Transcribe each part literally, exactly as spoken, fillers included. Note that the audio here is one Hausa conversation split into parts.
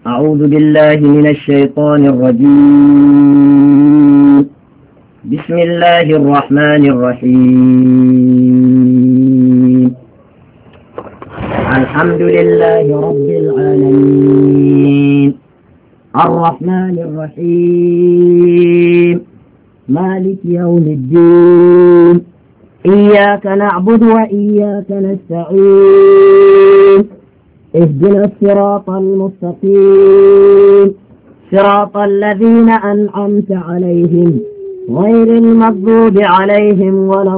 أعوذ بالله من الشيطان الرجيم. بسم الله الرحمن الرحيم. الحمد لله رب العالمين، الرحمن الرحيم، مالك يوم الدين، إياك نعبد وإياك نستعين، اهدنا الصراط المستقيم، صراط الذين أنعمت عليهم غير المغضوب عليهم ولا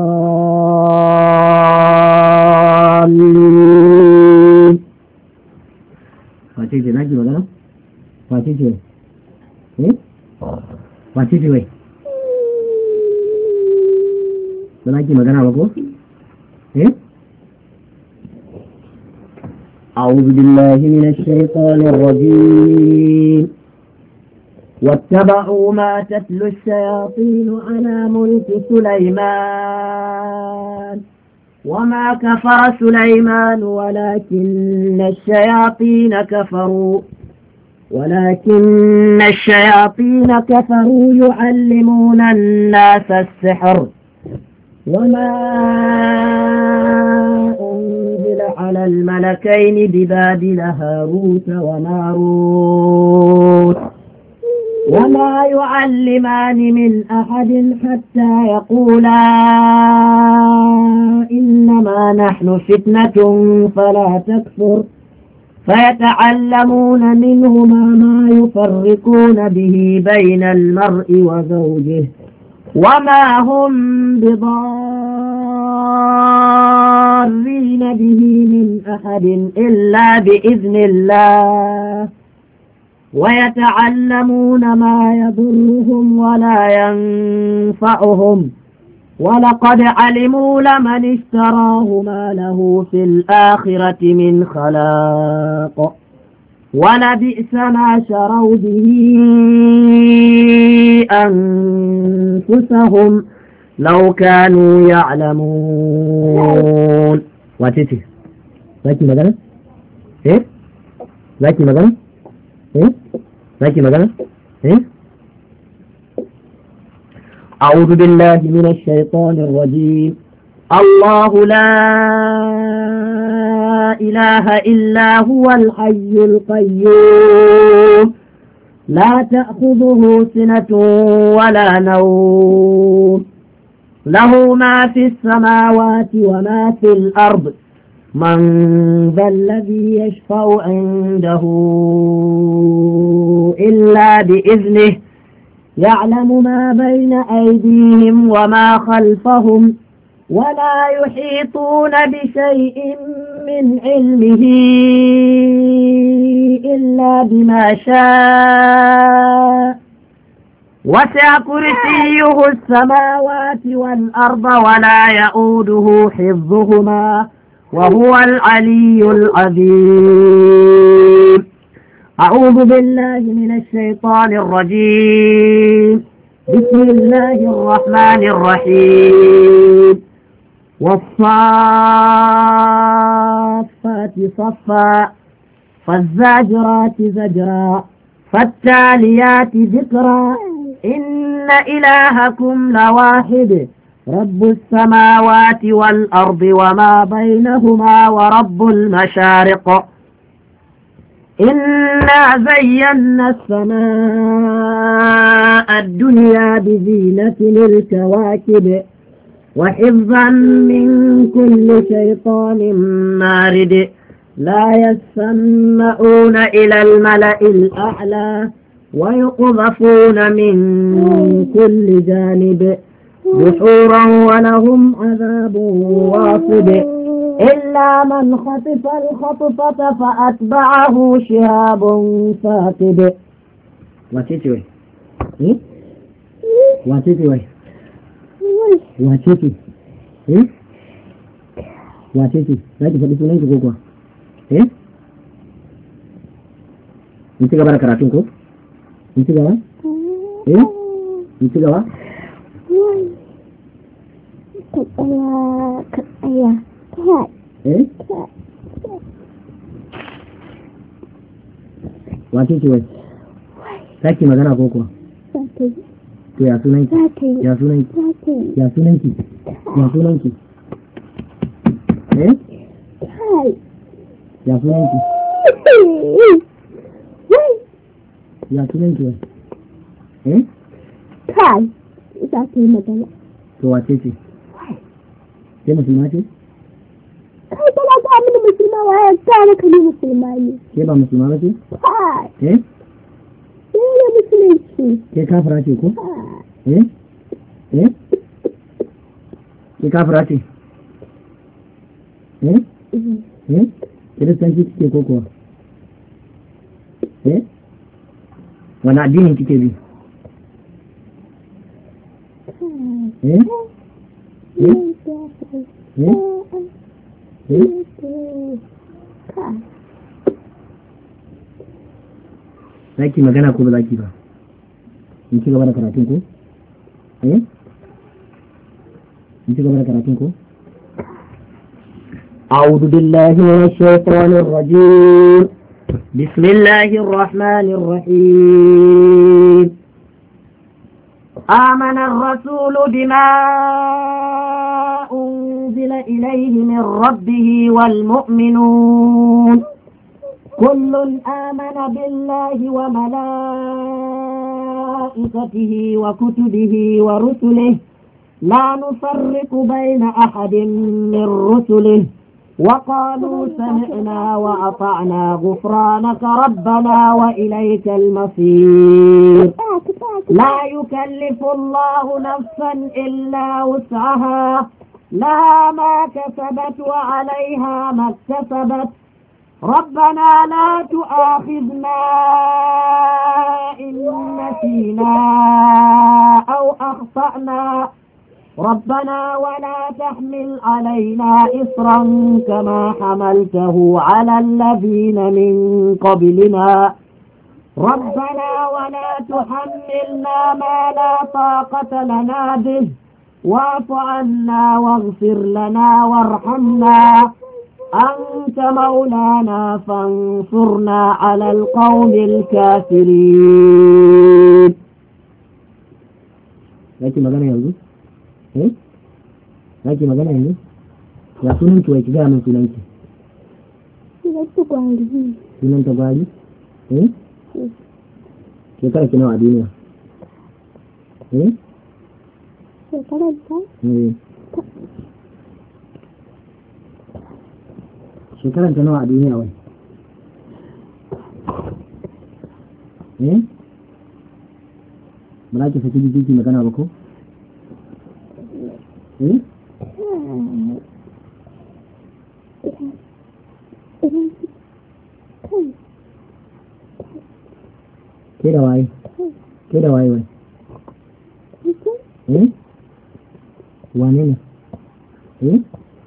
الضالين. فاتيتي ناجي ولا فاتيتي ايه فاتيتي وي ناجي magana ba ko eh أعوذ بالله من الشيطان الرجيم. واتبعوا ما تتلو الشياطين على ملك سليمان وما كفر سليمان ولكن الشياطين كفروا ولكن الشياطين كفروا يعلمون الناس السحر وما أنزل على الملكين ببابل هاروت وماروت وما يعلمان من أحد حتى يقولا إنما نحن فتنة فلا تكفر فيتعلمون منهما ما يفرقون به بين المرء وزوجه وما هم بضارين به من أحد إلا بإذن الله ويتعلمون ما يضرهم ولا ينفعهم ولقد علموا لمن اشتراه ما له في الآخرة من خلاق ولبئس ما شروا به أنفسهم لو كانوا يعلمون. واتيتي لكن مدنة ايه لكن مدنة ايه لكن مدنة ايه أعوذ بالله من الشيطان الرجيم. الله لا إله إلا هو الحي القيوم لا تأخذه سنة ولا نوم له ما في السماوات وما في الأرض من ذا الذي يشفع عنده إلا بإذنه يعلم ما بين أيديهم وما خلفهم ولا يحيطون بشيء من علمه إلا بما شاء وسع كرسيه السماوات والأرض ولا يؤوده حفظهما وهو العلي العظيم. أعوذ بالله من الشيطان الرجيم. بسم الله الرحمن الرحيم. والصافات صفا فالزاجرات زجرا فالتاليات ذكرا إن إلهكم لواحد رب السماوات والأرض وما بينهما ورب المشارق إنا زينا السماء الدنيا بزينة الكواكب وحفظا من كل شيطان مارد لا يسمعون إلى الملأ الأعلى ويقذفون من كل جانب دحورا ولهم عذاب واصب إلا من خطف الخطفة فأتبعه شهاب ثاقب. واتيتي وي ايه واتيتي وي واتيتي ايه واتيتي لا تفضي سنانك كوكوا ايه انت gaba da karatun ko انت gaba eh انت gaba ka tsaya ka tsaya eh wace ce wai saki magana ko kuwa to ya sunanki ya sunanki ya sunanki ya sunanki eh ya sunanki ya sunanki wai eh kai za ta yi magana to wace ce ke musulma ce kai tana ta mini musulma wa ya ta maka ni musulma ne ke ba musulma ba ce kai eh ne musulunci ke kafira ce ko eh eh ke kafira ce eh eh kiristanci kike ko kuwa eh wani addinin kike bi eh eh eh eh zaki magana ko ba zaki ba in ci gaba da karatun ko eh in ci gaba da karatun ko أعوذ بالله من الشيطان الرجيم بسم الله الرحمن الرحيم آمن الرسول بما أنزل إليه من ربه والمؤمنون كل آمن بالله وملائكته وكتبه ورسله لا نفرق بين أحد من رسله وقالوا سمعنا وأطعنا غفرانك ربنا وإليك المصير لا يكلف الله نفسا إلا وسعها لها ما كسبت وعليها ما اكتسبت ربنا لا تؤاخذنا إن نسينا أو أخطأنا ربنا ولا تحمل علينا إصرا كما حملته على الذين من قبلنا ربنا ولا تحملنا ما لا طاقة لنا به واعف عنا واغفر لنا وارحمنا أنت مولانا فانصرنا على القوم الكافرين. لكن ما قال eh zaki magana yanzu ya sunan ki wai ki ga min sunan ki sunan ta gwari sunan ta gwari eh shekara ki nawa a duniya eh shekara ta eh shekara ta nawa a duniya wai eh ba za ki saki jiki magana ba ko eh ke da waye ke da waye wai eh wane ne eh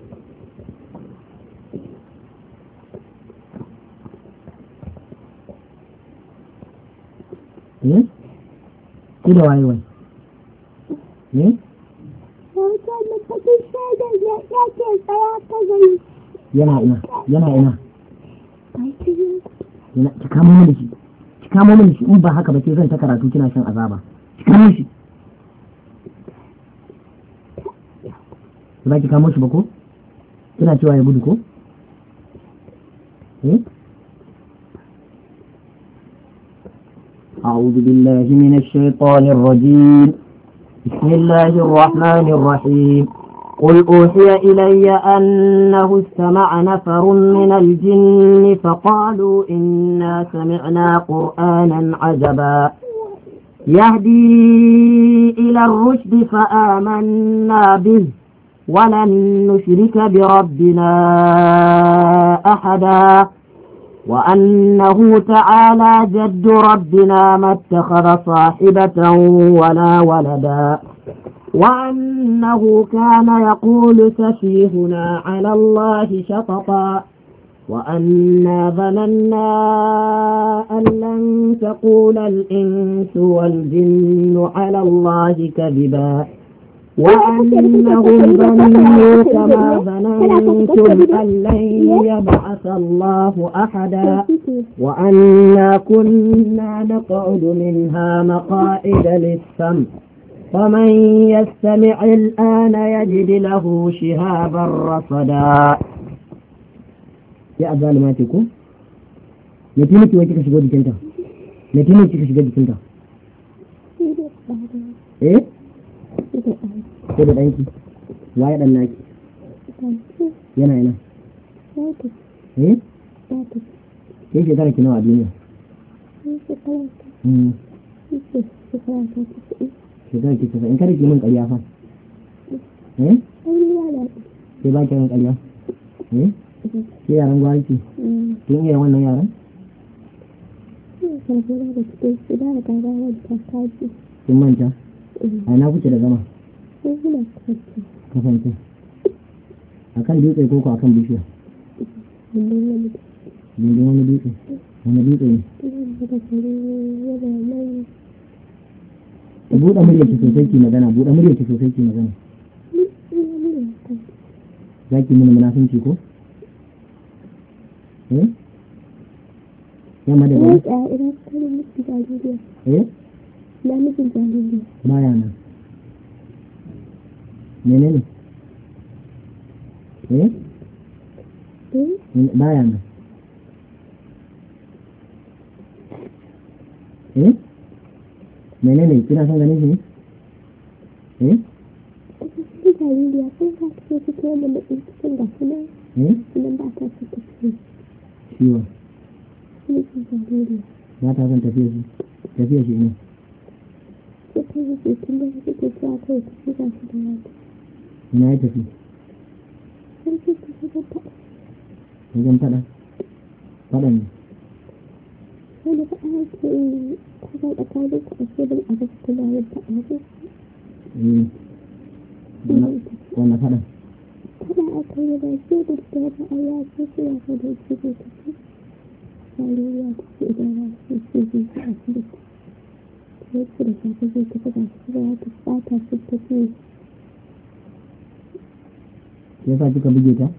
eh ke da waye wai eh yana ina yana ina yana ki kamo mini shi ki kamo mini shi in ba haka ba ke zan ta karatu kina shan azaba ki kamo shi ba ki kamo shi ba ko kina cewa ya gudu ko eh أعوذ بالله من الشيطان الرجيم بسم الله الرحمن الرحيم قل أوحي إلي أنه استمع نفر من الجن فقالوا إنا سمعنا قرآنا عجبا يهدي إلى الرشد فآمنا به ولن نشرك بربنا أحدا وأنه تعالى جد ربنا ما اتخذ صاحبة ولا ولدا وأنه كان يقول سفيهنا على الله شططا وأنا ظننا أن لن تقول الإنس والجن على الله كذبا وأنهم ظنوا كما ظننتم أن لن يبعث الله أحدا وأنا كنا نقعد منها مقاعد للسمع فمن يستمع الآن يجد له شهابا رصدا. يا أبا ما تكون نتيمك وين تكشف جودي كنتا نتيمك تكشف جودي كنتا إيه ko da ɗanki waye ɗan naki yana yana eh ke shekara ki nawa a duniya shekara ki tafa in kada ki min ƙarya fa eh ke ba ki min ƙarya eh ke yaran gwalci kin iya wannan yaran kin manta a na kuke da zama kasance a kan dutse ko a kan bishiya dindin wani dutse wani dutse ne buɗe muryarki sosai ki magana buɗe muryarki sosai ki magana za ki mini munafunci ko eh yamma da gani eh baya nan menene eh baya nan eh menene kina son ganin shi ne eh ciwo ba ta son tafiya shi tafiya shi ne ina ya tafi wajen fada fada ne wani faɗa ake kusa tsakanin ƙarshe da abin kuma yadda ake wanda fada fada aka yi da shi da ta ba a ya ce shi ya ka da shi da ta ce tsari ya ta ce idan ya ce shi zai ta asibiti ya ce da shafi zai ta fada shi da ya ta fata shi ta ce ya sa kika buge ta?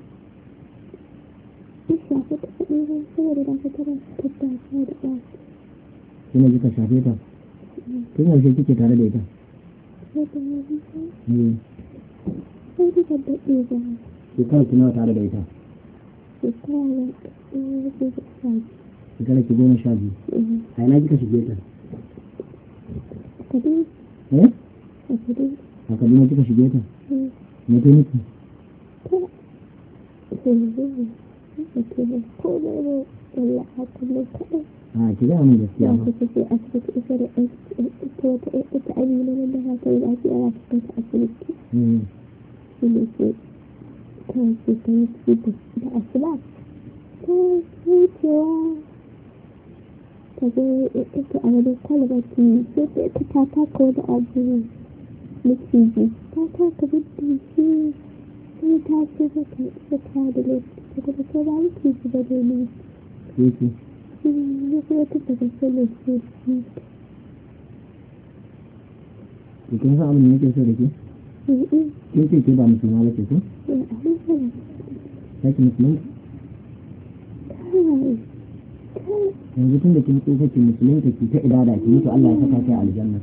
ya shafi ta faɗi zai saboda da ta tara ta tafiya da ɗaya kina kika shafe ta? tun yaushe kike tare da ita? sai ta yi ta eh sai duka daɗe ba shekara ki nawa tare da ita? shekara da ɗaya da shafi shekara ki goma sha biyu a ina kika shige ta? kadai eh? a kadai a kaduna kika shige ta? me ta miki? ta yanzu da ke da komai ne walla hakan ne kaɗai a ki gaya min gaskiya ya ba kusa sai asibiti ita da ita wata ita amina wanda za ta yi lafiya za ta kai ta asibiti eh shi ne ke kawai ce ta yi ci da asuba ta yi cewa ta zo ita a wani kwalbati sai ta ita ta taka wani abu maciji ta taka mutum shi sai ta ce maka ita ta da laifin ta kuma ta ba maciji ba da ne yake ya kuma ta daga sanin sai shi ki kin san abin da nake so da ke? kin ce ke ba musulma ba ce ko? ya abubuwan zaki musulunci? kai yanzu tun da kin tsofa ki musulunta ki ta ibada ki mutu Allah ya saka ki a aljanna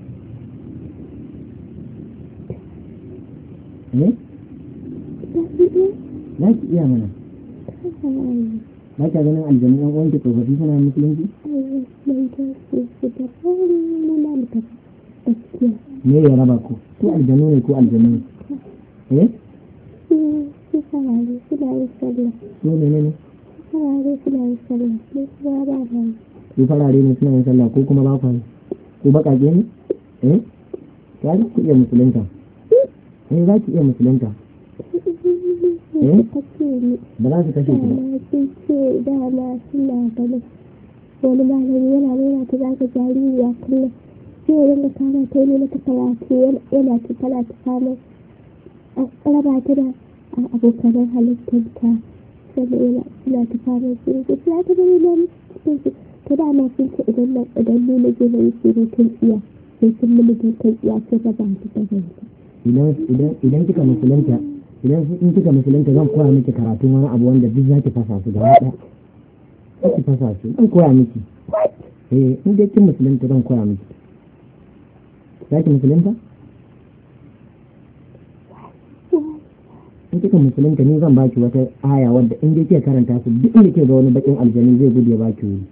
eh? za ki iya mana ba ka ganin aljanu ɗan uwanki tsofaffi suna musulunci? me ya raba ku ko aljanu ne ko aljanu ne eh? su farare suna yin sallah su ne ne farare suna yin sallah ne kuma ba ba su farare ne suna yin sallah ko kuma ba ku yi ko baƙaƙe ne eh? ya za ku iya musulunta eh za ki iya musulunta eh? ba za su kashe ki ba sun ce dama suna ganin wani malami yana nuna ta zaka jaririya kullum sai ya ringa kama ta yi mata karatu yana ta tana ta samun raba ta da abokanan halittarta sannan yana suna ta samun surutu suna ta gani na cikin su ta dama sun ce idan na idan nuna zai mai surutun iya sai sun mini dukan iya sun raba ta da ganta idan idan idan kika musulunta idan in kika musulunta zan koya miki karatun wani abu wanda duk zaki fasa su gaba ɗaya zaki fasa su zan koya miki eh in dai kin musulunta zan koya miki zaki musulunta in kika musulunta ni zan baki wata aya wadda in dai kika karanta su duk inda kike ga wani bakin aljani zai gudu ya baki wuri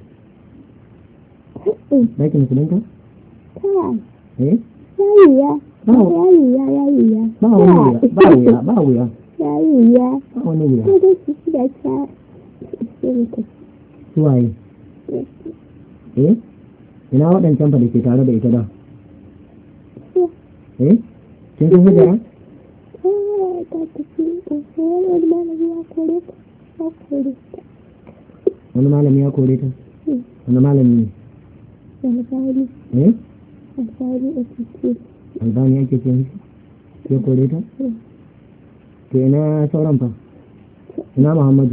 zaki musulunta eh yayiya yayiya yayiya ba wuya ba wuya ba wuya yayiya ba wani wuya ko da shi da ta suwaye eh ina waɗancan fa da ke tare da ita da eh kin san hujja ta tafi wani malami ya kore ta ya kore ta wani malami ya kore ta wani malami ne albani eh albani a cikin albani ake ce mishi ya kore ta to ina sauran fa ina muhammadu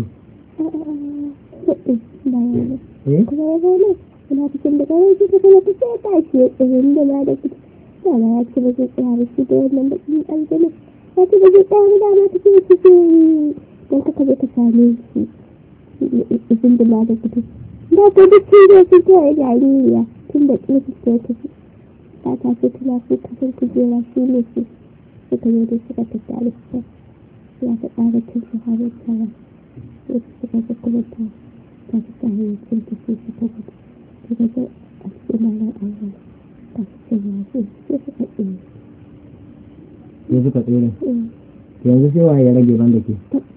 bayanai eh kuma ya zaune ina cikin da kawai shi ta kuma ta sai ta ce tsirin da na da kudu yana ya ce ba zai tsaya da shi da wannan bakin aljanu ya ce ba zai tsaya da dama ta ce su ce don ka kaje ka same shi izin da na da kudu da ta duk sun zo sun kawai jaririya tun da ƙin su ta tafi ta tafi tana su kasar kujera shi ne su suka yi da suka tattara su ya ta tsara cin su harin tara sai suka ga kuma ta ta fi tsarin cin ta sai suka gudu daga ga a cikin malar aure ta fi cin yasu sai suka tsere sai suka tsere yanzu sai waye ya rage ban da ke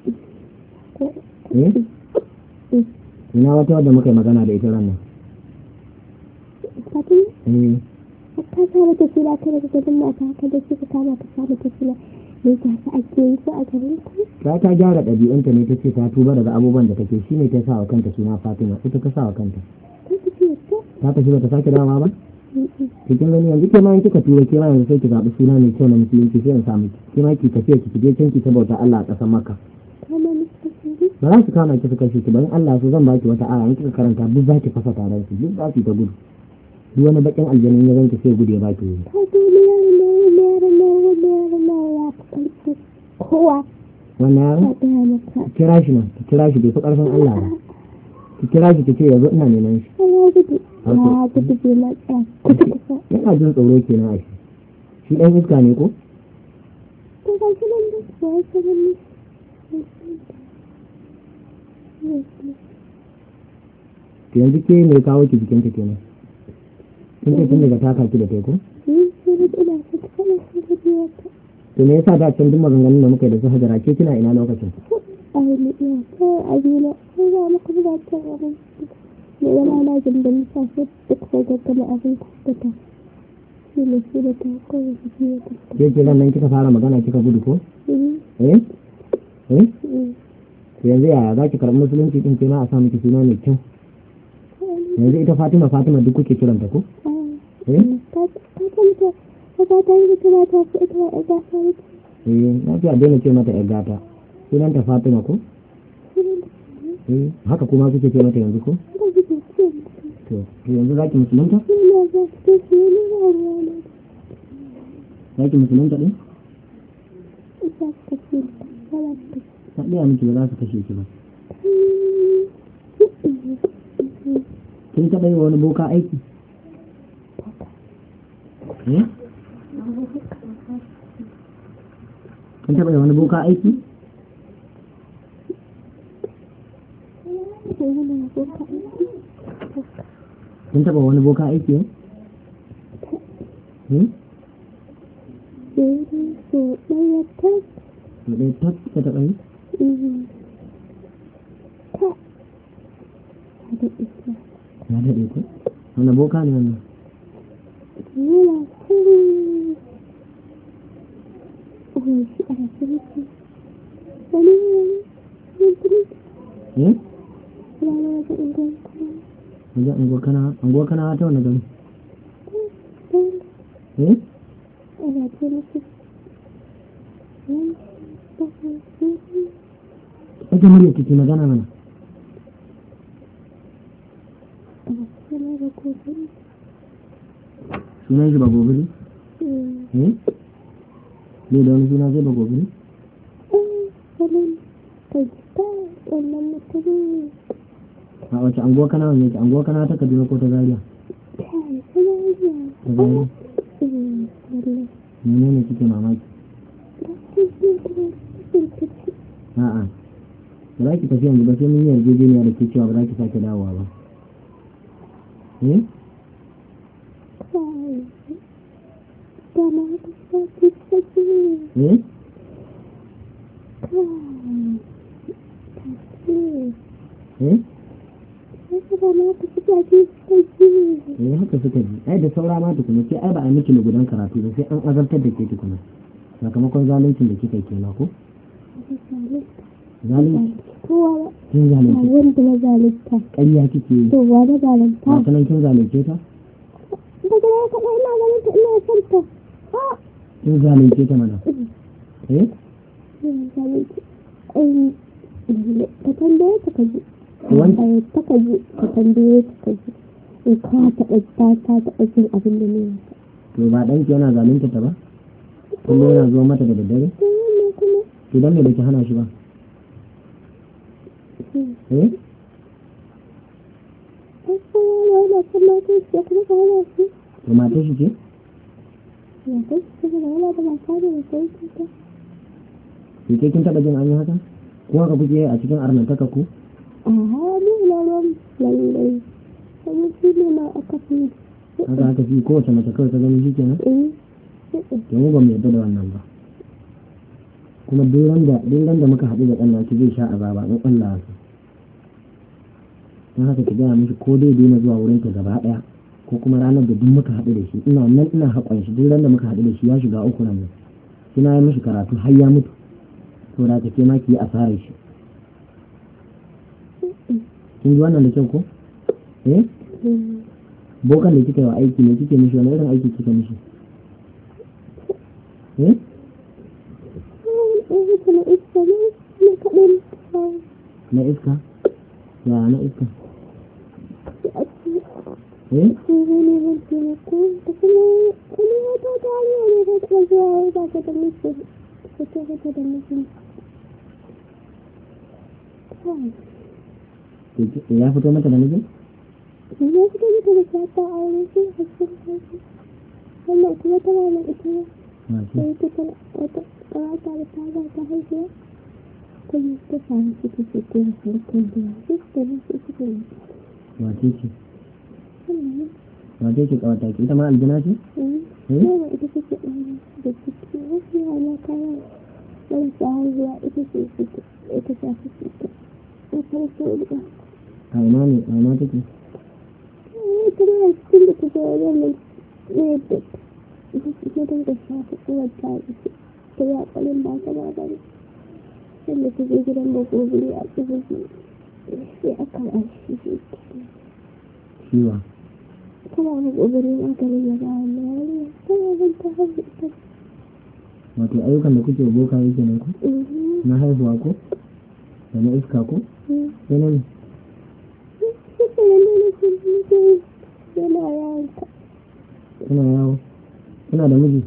eh ina wata wadda muka yi magana da ita ranar fatin eh ka sa mata suna kada ka gadin mata haka da suka kama ka sa mata suna mai ta sa ake yi ko a garin ku ta ta gyara ɗabi'unta ne ta ce ta tuba daga abubuwan da take shi ne ta sa wa kanta suna Fatima ita ta sa wa kanta ta tafi ta ta tafi ba ta sake dawowa ba cikin gani yanzu ke ma in kika tuba ke ma yanzu sai ki zaɓi suna mai kyau na musulunci sai in samu ki ke ma ki tafiya ki je can ki ta bauta Allah a ƙasar Makka kama musu kasiri ba za su kama ki su kashe ki ba in Allah so zan baki wata aya in kika karanta duk za ki fasa taron su duk za su ta gudu duk wani bakin aljanin ya zanki sai gudu ya baki wuri ta duniyar nawa nawa nawa nawa nawa ya fi ƙarfi kowa wannan ta yaron ɗaya maka ki kira shi nan ki kira shi bai fi ƙarfin Allah ba ki kira shi ki ce yanzu ina neman shi ya gudu ya gudu bai matsaya kusa kusa yana jin tsoro kenan a shi shi ɗan iska ne ko to ga shi nan da su ya ce nan to yanzu ke ne kawo ki jikinta kenan kin ce tun daga taka ki da kai ko ni sai da ina ta kama su da biyarta to me yasa da can duk maganganun da muka yi da su hajara ke kina ina lokacin a wani iya kawai a jina sai za mu kuma ta abin ne zama na jin da nisa sai duk sai gaggama abin da ta shi ne shi da ta kawai su biya ta ke ke nan kika fara magana kika gudu ko eh eh to yanzu yaya za ki karɓi musulunci din ke ma a sa miki suna mai kyau yanzu ita Fatima Fatima duk kuke kiranta ko eh ta ta mutu ta ta ta yi mutu ba ta fi ita ya ga ta yi eh na fi a daina ce mata yar gata sunanta Fatima ko eh haka kuma kuke ce mata yanzu ko to to yanzu za ki musulunta za ki musulunta din ta ɗaya miki ba za su kashe ki ba kin taɓa yi wani boka aiki eh kin taɓa yi wani boka aiki kin taɓa wani boka aiki eh eh so ɗaya ta to dai ta ka taɓa yi ta da isa ya daɗe ko wani boka ne wannan yana kiri wani shi a rasirki wani yankin eh rana da ingon kuma wajen anguwa kana anguwa kana ta wani gani eh ana ce musu wani ake murya kike magana mana ana ce na da kofin sunan shi ba gobe ne eh ne da wani suna zai ba gobe wannan kajita wannan mutum a wace anguwa kana wani yake anguwa kana ta Kaduna ko ta Zaria kai kuma ta Zaria mene ne kike mamaki a'a ba za ki tafi yanzu ba sai mun yi yarjejeniya da ke cewa ba za ki sake dawowa ba eh eh eh eh haka suka ji ai da saura ma tukuna sai ai ba a miki lugudan karatu ba sai an azartar da ke tukuna sakamakon zaluncin da kika yi kenan ko zalunci kowa kin zalunci wanda na zalunta ƙarya kike yi to wa na zalunta ba kanan kin zalunce ta daga ya kaɗa ina zalunta ina son ta kin zalunce ta mana eh ina zalunta ai ka tambaye ta ka ji wanda ta ka ji ka tambaye ta ka ji in ka taɓa ta ta taɓa jin abin da ne to ba ɗanki yana zalunta ta ba kullum yana zuwa mata da daddare idan me baki hana shi ba eh to matar shi ce ke kin taɓa jin an yi haka ko haka kuke a cikin arnantaka ku haka haka fi kowace mace kawai ta gani shi kenan to mu ba mu yarda da wannan ba kuma duk da da muka haɗu da ɗan naki zai sha azaba in Allah ya so don haka ki gaya mishi ko dai daina zuwa wurin ta gaba ɗaya ko kuma ranar da duk muka haɗu da shi ina nan ina haƙon shi duk da muka haɗu da shi ya shiga uku nan sai na yi mishi karatu har ya mutu to da ta ke ma ki yi asarar shi kin ji wannan da kyau ko eh bokan da kika yi wa aiki ne kike mishi wani irin aiki kika mishi eh na iska ya na iska eh ya fito mata da mijin? ya fito mata da shata a wurin shi a cikin kashi wannan kuma tana da ita sai ta tana wata karata da ta ba ta haifiya kuma ta samu ciki ce ta yi farkon da duk da nasu suka yi wace ce? wace ce kawata ki ita ma aljina ce? eh ba ita ce ke ɗan da ciki wasu yana kayan ɗan tsaruwa ita ce suke ita ce suke ta farko da a ina ne a ina take tana cikin da ta zo wajen ne da ta dinga shafa uwar ta ita ta yi akalin ba ta ba ne inda ta je gidan da gobiri a tsibiri sai aka rashi shi shiwa kuma wani gobiri maganin ya ba wani yari tana zan ta haifu ita wato ayyukan da kuke boka yake nan ku na haihuwa ko da na iska ko sai na ne yana yawon ka kuna yawo kuna da miji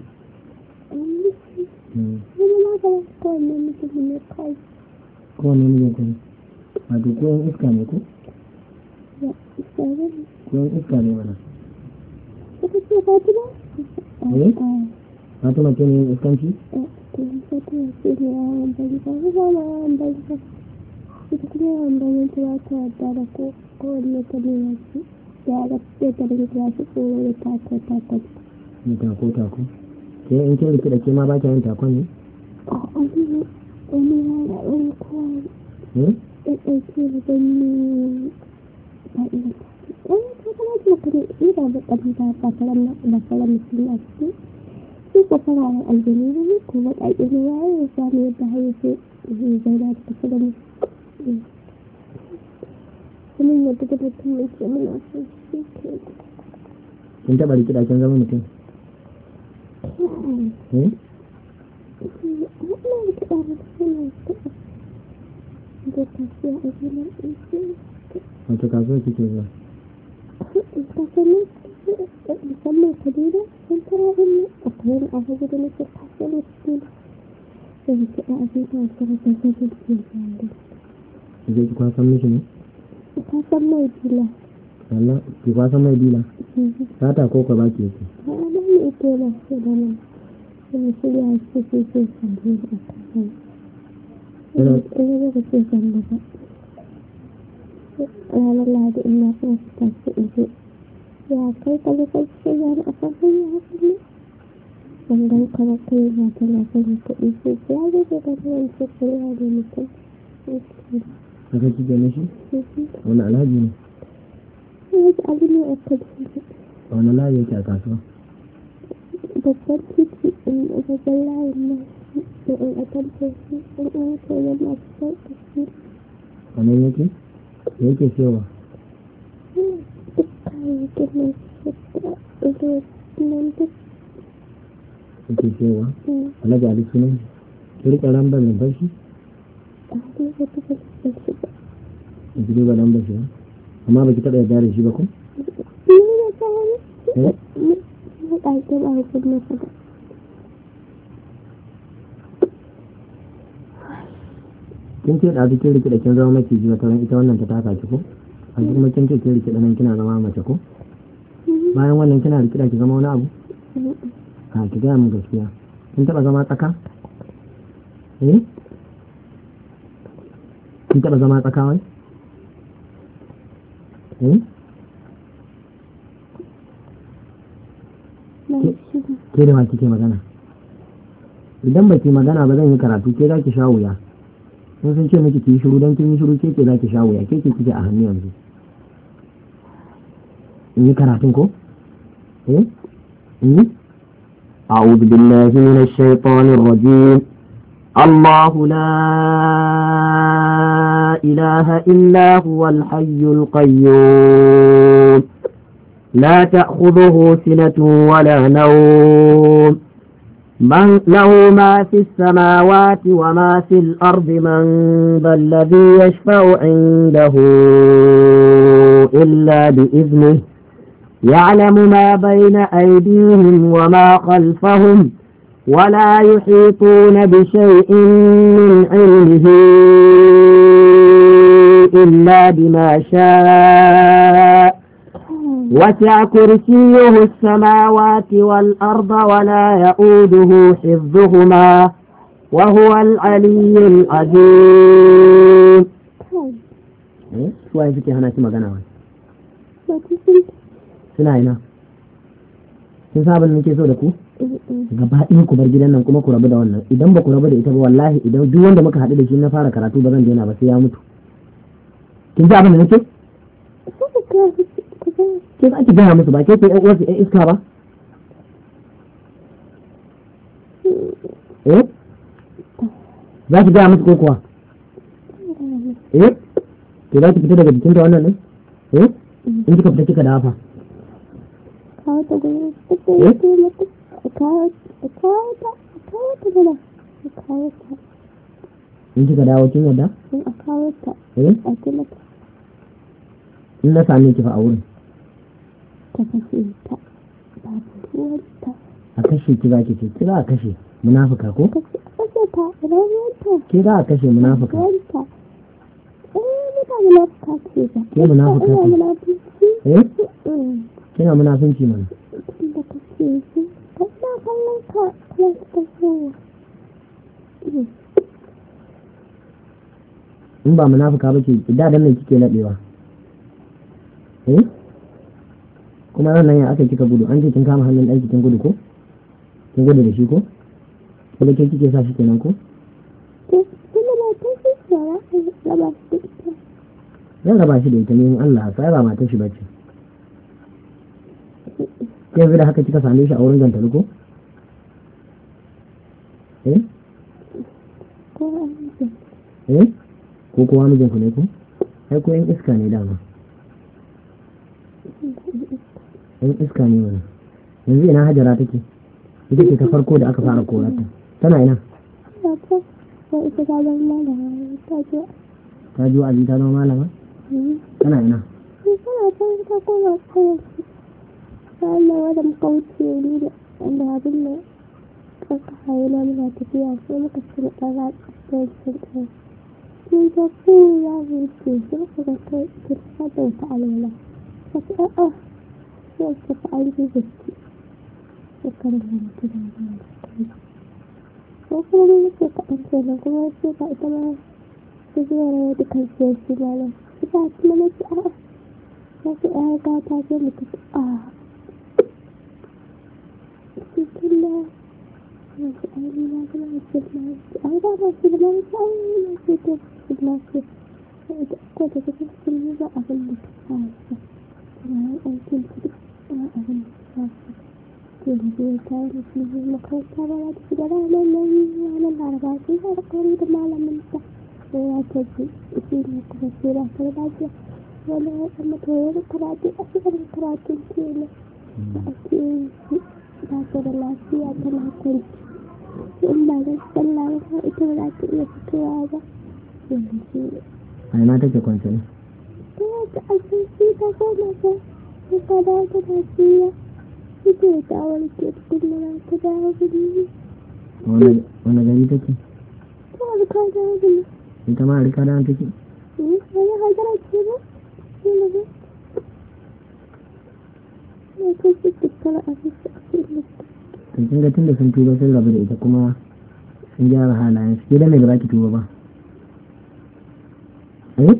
kuma na ga kowane mutum ne kai kowane mijin ku ne wato ko yan iska ne ko ya iska ne ko yan iska ne mana ita ce fatima eh fatima ce ne yin iskanci eh to fatima ce ne yawon bari ba ba ma yawon bari ba ita kuma yawon bari ta ta yadda da ko kowane ta ne ya ce ya ga sai ta dinga ya shi tsoro da tako tako ne tako tako ke in kin rike da ke ma ba ki yin takon ne a wani wani ya da wani kowai eh ya ɗauke da gani ba ina wani ta kama ce ka ne ina da ƙarfi ba karan ba karan musulmi a ciki su ko fararen aljanu ne ko baƙaƙe ne ya yi samu yadda hanyar sai zai zauna da tafi da musu kuma yadda da mutum mai ke muna son shi ke kin taɓa rikida kin zama mutum eh ina da kiɗa da suna kiɗa da tafiya a gidan ɗinki wato kasuwa kike zuwa kasuwannin musamman Kaduna sun tara in akwai wani abu da nake kashe mutum da ke a abin da ake rasa da ke yare. Zai ki kwasan mishi ne? Kwasan mai dila. Allah, ki kwasan mai dila? Sata ko ka baki yake? A nan ne ita yana so da nan. Yana shirya su ke so sanje a kasan. Ina zaka ce san da ba. Ranar Lahadi ina kuma fita su ije. Ya kai ka lokacin shirya na a kan hanyar haka ne? Bangan kama kai ba ta lafiyar kuɗi sai ya zai da ruwan cikin yare mutum. Haka kike mishi? Wani alhaji ne? Alhaji Ali ne a Kaduna. Wani layi yake a kasuwa? Babban titi in babban layin nan da in a tamfashi in an koyar masu sauƙaƙi. A nan yake? Da yake cewa? Duk kayayyakin nan da nan duk. Yake cewa? Alhaji Ali sunan? Ki riƙe lambar lambar shi? A halin da ta lambar shi ba. Ki riƙe lambar shi ba? Amma ba ki taɓa yarda da shi ba ko? Ni na tsawon. Eh? Na ɗauke ba hukun masa ba. Kin ce da kin rikida kin zama maciji wata ran ita wannan ta taka ki ko? A kuma kin ce kin rikida nan kina zama mace ko? Bayan wannan kina rikida ki zama wani abu? A ki gaya min gaskiya. Kin taɓa zama tsaka? Eh? Kin taɓa zama tsaka wai? Eh? Ke da ma kike magana? Idan ba ki magana ba zan yi karatu ke za ki sha wuya. Sun sun ce miki ki yi shiru don kin yi shiru ke ke za ki sha wuya ke ke kike a hannu yanzu. In yi karatun ko? Eh? In yi? أعوذ بالله من الشيطان الرجيم الله لا إله إلا هو الحي القيوم لا تأخذه سنة ولا نوم من له ما في السماوات وما في الأرض من ذا الذي يشفع عنده إلا بإذنه يعلم ما بين أيديهم وما خلفهم ولا يحيطون بشيء من علمه إلا بما شاء وسع كرسيه السماوات والأرض ولا يؤوده حفظهما وهو العلي العظيم. شو هاي فيك هنا كما قناوي؟ suna ina kin saba da nake so da ku gaba ɗaya ku bar gidan nan kuma ku rabu da wannan idan ba ku rabu da ita ba wallahi idan duk wanda muka haɗu da shi na fara karatu ba zan daina ba sai ya mutu kin ji abin da nake ke za ki gaya musu ba ke ke ƴan uwarsu ƴan iska ba eh za ki gaya musu ko kuwa eh ke za ki fita daga jikinta wannan ne eh in kika fita kika dafa kawo ta gudu ta ce mata kawo ta kawo ta gudu kawo ta in kika dawo kin yadda? in a kawo ta eh a ce mata in na same ki fa a wurin ta kashe ta babu ruwanta a kashe ki za ki ce ki za a kashe munafuka ko? kashe ta ruwanta ki za a kashe munafuka ruwanta eh mita munafuka ce ba ke munafuka ce eh kina munafunci mana da kake yi ka sa kallon ka kuma ka soya in ba munafuka ba ce da dan ne kike ladewa eh kuma nan ya aka kika gudu an ce kin kama hannun ɗanki kin gudu ko kin gudu da shi ko kuma ke kike sa shi kenan ko kuma ba ta shi tsara raba shi da ita zan raba shi da ita ne in Allah sai ba matar shi bace yanzu da haka kika same shi a wurin gantali ko eh ko an eh ko kowa mijinku ne ko ai ko yan iska ne dama yan iska ne wani yanzu ina Hajara take ita ce ta farko da aka fara korata tana ina ko ita ta zama malama ta ji ta ji wa'azi ta zama malama tana ina tana ta ta koma kawai Allah wadda muka wuce ni da abin da kaka haina muna tafiya sai muka ci da ɗan ratsa da ɗan mun ga ko ya wuce sai muka ga kai kirka da wata alwala ta ce a'a sai ta fi an ji gaske sai kan da mutu da wani ko kuma mun yake kaɗan kenan kuma sai ka ita ma ta zuwa rawa dukkan siyar shi malam ita kuma na ce a'a na ce ya ga ta ce mutu a'a cikin da masu aure na gina da cikin lafi a wadda ba su da lafi a wani na ce ta cikin lafi da ko da ta cikin yi ba abin da ta fasa kuma ya aikin ta duk ba abin da ta fasa ke da zai ta yi da shi makaranta ba ta fi da ranar nan ranar laraba sun yi alkawari da malamin ta da ya ta ji shi ne kuma tsira ta lafiya wani ya ɗan mata wani karatu a cikin karatun ke ne da ake yi ba ta da lafiya tana kwanci in ba da sallah ba ita ba za ta iya fitowa ba yanzu a ina take kwance ne ta yadda asibiti ta koma ta ta dawo ta lafiya ita ta warke tukunna ta dawo gudu wani gari take ta rika da gudu ita ma rika da take wani hajjara ce ba shi ne ba ne ta ce tukkar abinci a cikin kan kin ga tunda sun tuba sun rabu da ita kuma sun gyara halayen su ke da mai ba za ki tuba ba eh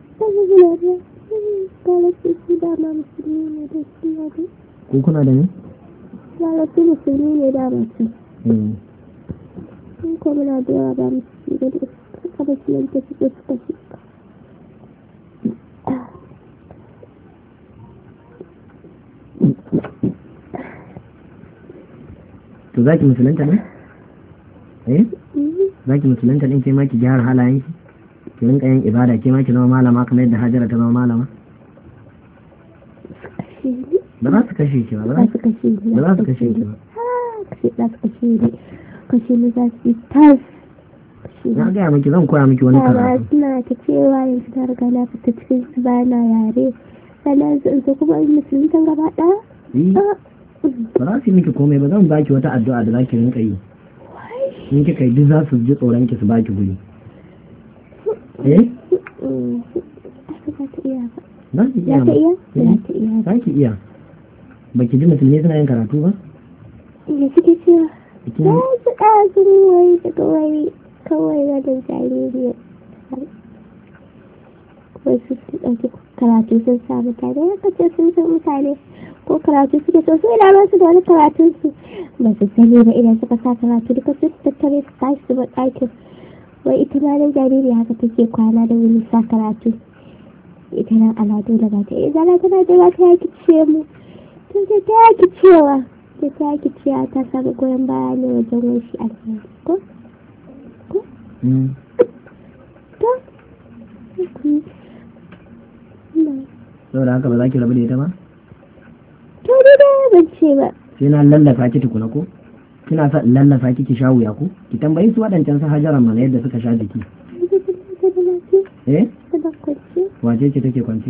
ko kuna da ne lalata musulmi ne da mace eh in ko muna da yawa ba musulmi da suka da shi yanke suke suka shi to za ki musulunta ne? eh? za ki musulunta ɗin ke ma ki gyara halayen ki ki rinka yin ibada ke ma ki zama malama kamar yadda Hajara ta zama malama ba za su kashe ki ba ba za su kashe ki ba za su kashe ki ba za su kashe ni kashe ni za su yi tas na gaya miki zan koya miki wani karatu suna ta cewa yanzu ta riga na fita cikin su ba na yare sannan su kuma musulunta gaba ɗaya ba za su yi miki komai ba zan baki wata addu'a da za ki rinka yi in kika yi duk za su ji tsoron ki su baki guri eh za ta iya ba za ki iya ba za ki iya ba ki ji musulmi suna yin karatu ba ya suke cewa za su ɗazin wai da kawai kawai wadda jaririya wasu su ɗauki karatu sun sa mutane ya kace sun san mutane ko karatu suke so su ina ba su da wani karatun su ba su sani ba idan suka sa karatu duka su tattare su tashi su ba ɗakin wai ita ma nan jariri haka take kwana da wani sa karatu ita nan al'adu da ba ta iya zana tana da ba ta yaki ce mu to sai ta yaki cewa sai ta yaki cewa ta samu goyon baya ne wajen wasu al'adu ko ko to saboda haka ba za ki rabu da ita ba to dai da ban ce ba sai na lallafa ki tukuna ko kina sa lallafa ki ki sha wuya ko ki tambayi su waɗancan su Hajaran mana yadda suka sha jiki eh wace ce take kwance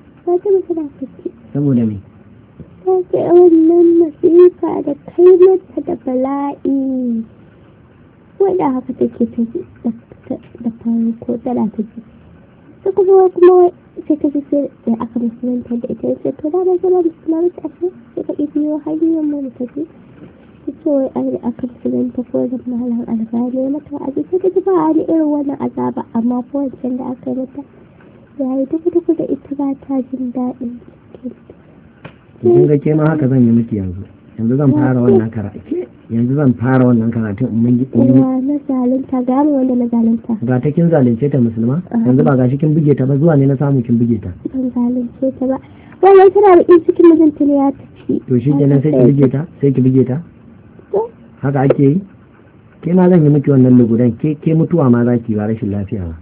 saboda me ta ce wannan masifa da kai mata da bala'i wadda haka take ta da farko tana ta ji ta kuma kuma sai ta ji sai da aka musulunta da ita sai to da na zama musulunta a sai sai ka ibiyo hanyar mu ta ce ta ce wai an da aka musulunta ko da malam albani mata a ji sai ta ji ba a irin wannan azaba amma ko wancan da aka yi mata yayi duk duk da ita ba ta jin daɗin kin ga ke ma haka zan yi miki yanzu yanzu zan fara wannan karatu yanzu zan fara wannan karatun in mun yi kuma na zalunta ga mu wanda na zalunta ga ta kin zalunce ta musulma yanzu ba gashi kin buge ta ba zuwa ne na samu kin buge ta ban zalunce ta ba wannan tana da in cikin mijinta ne ya tafi to shi kenan sai ki buge ta sai ki buge ta haka ake yi ke ma zan yi miki wannan lugudan ke ke mutuwa ma za ki ba rashin lafiya ba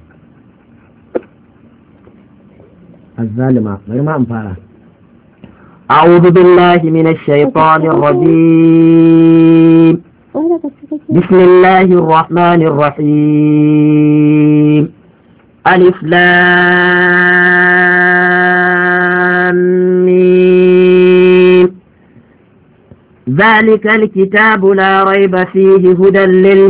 azzalima bari ma an fara أعوذ بالله من الشيطان الرجيم بسم الله الرحمن الرحيم ألف لام ميم ذلك الكتاب لا ريب فيه هدى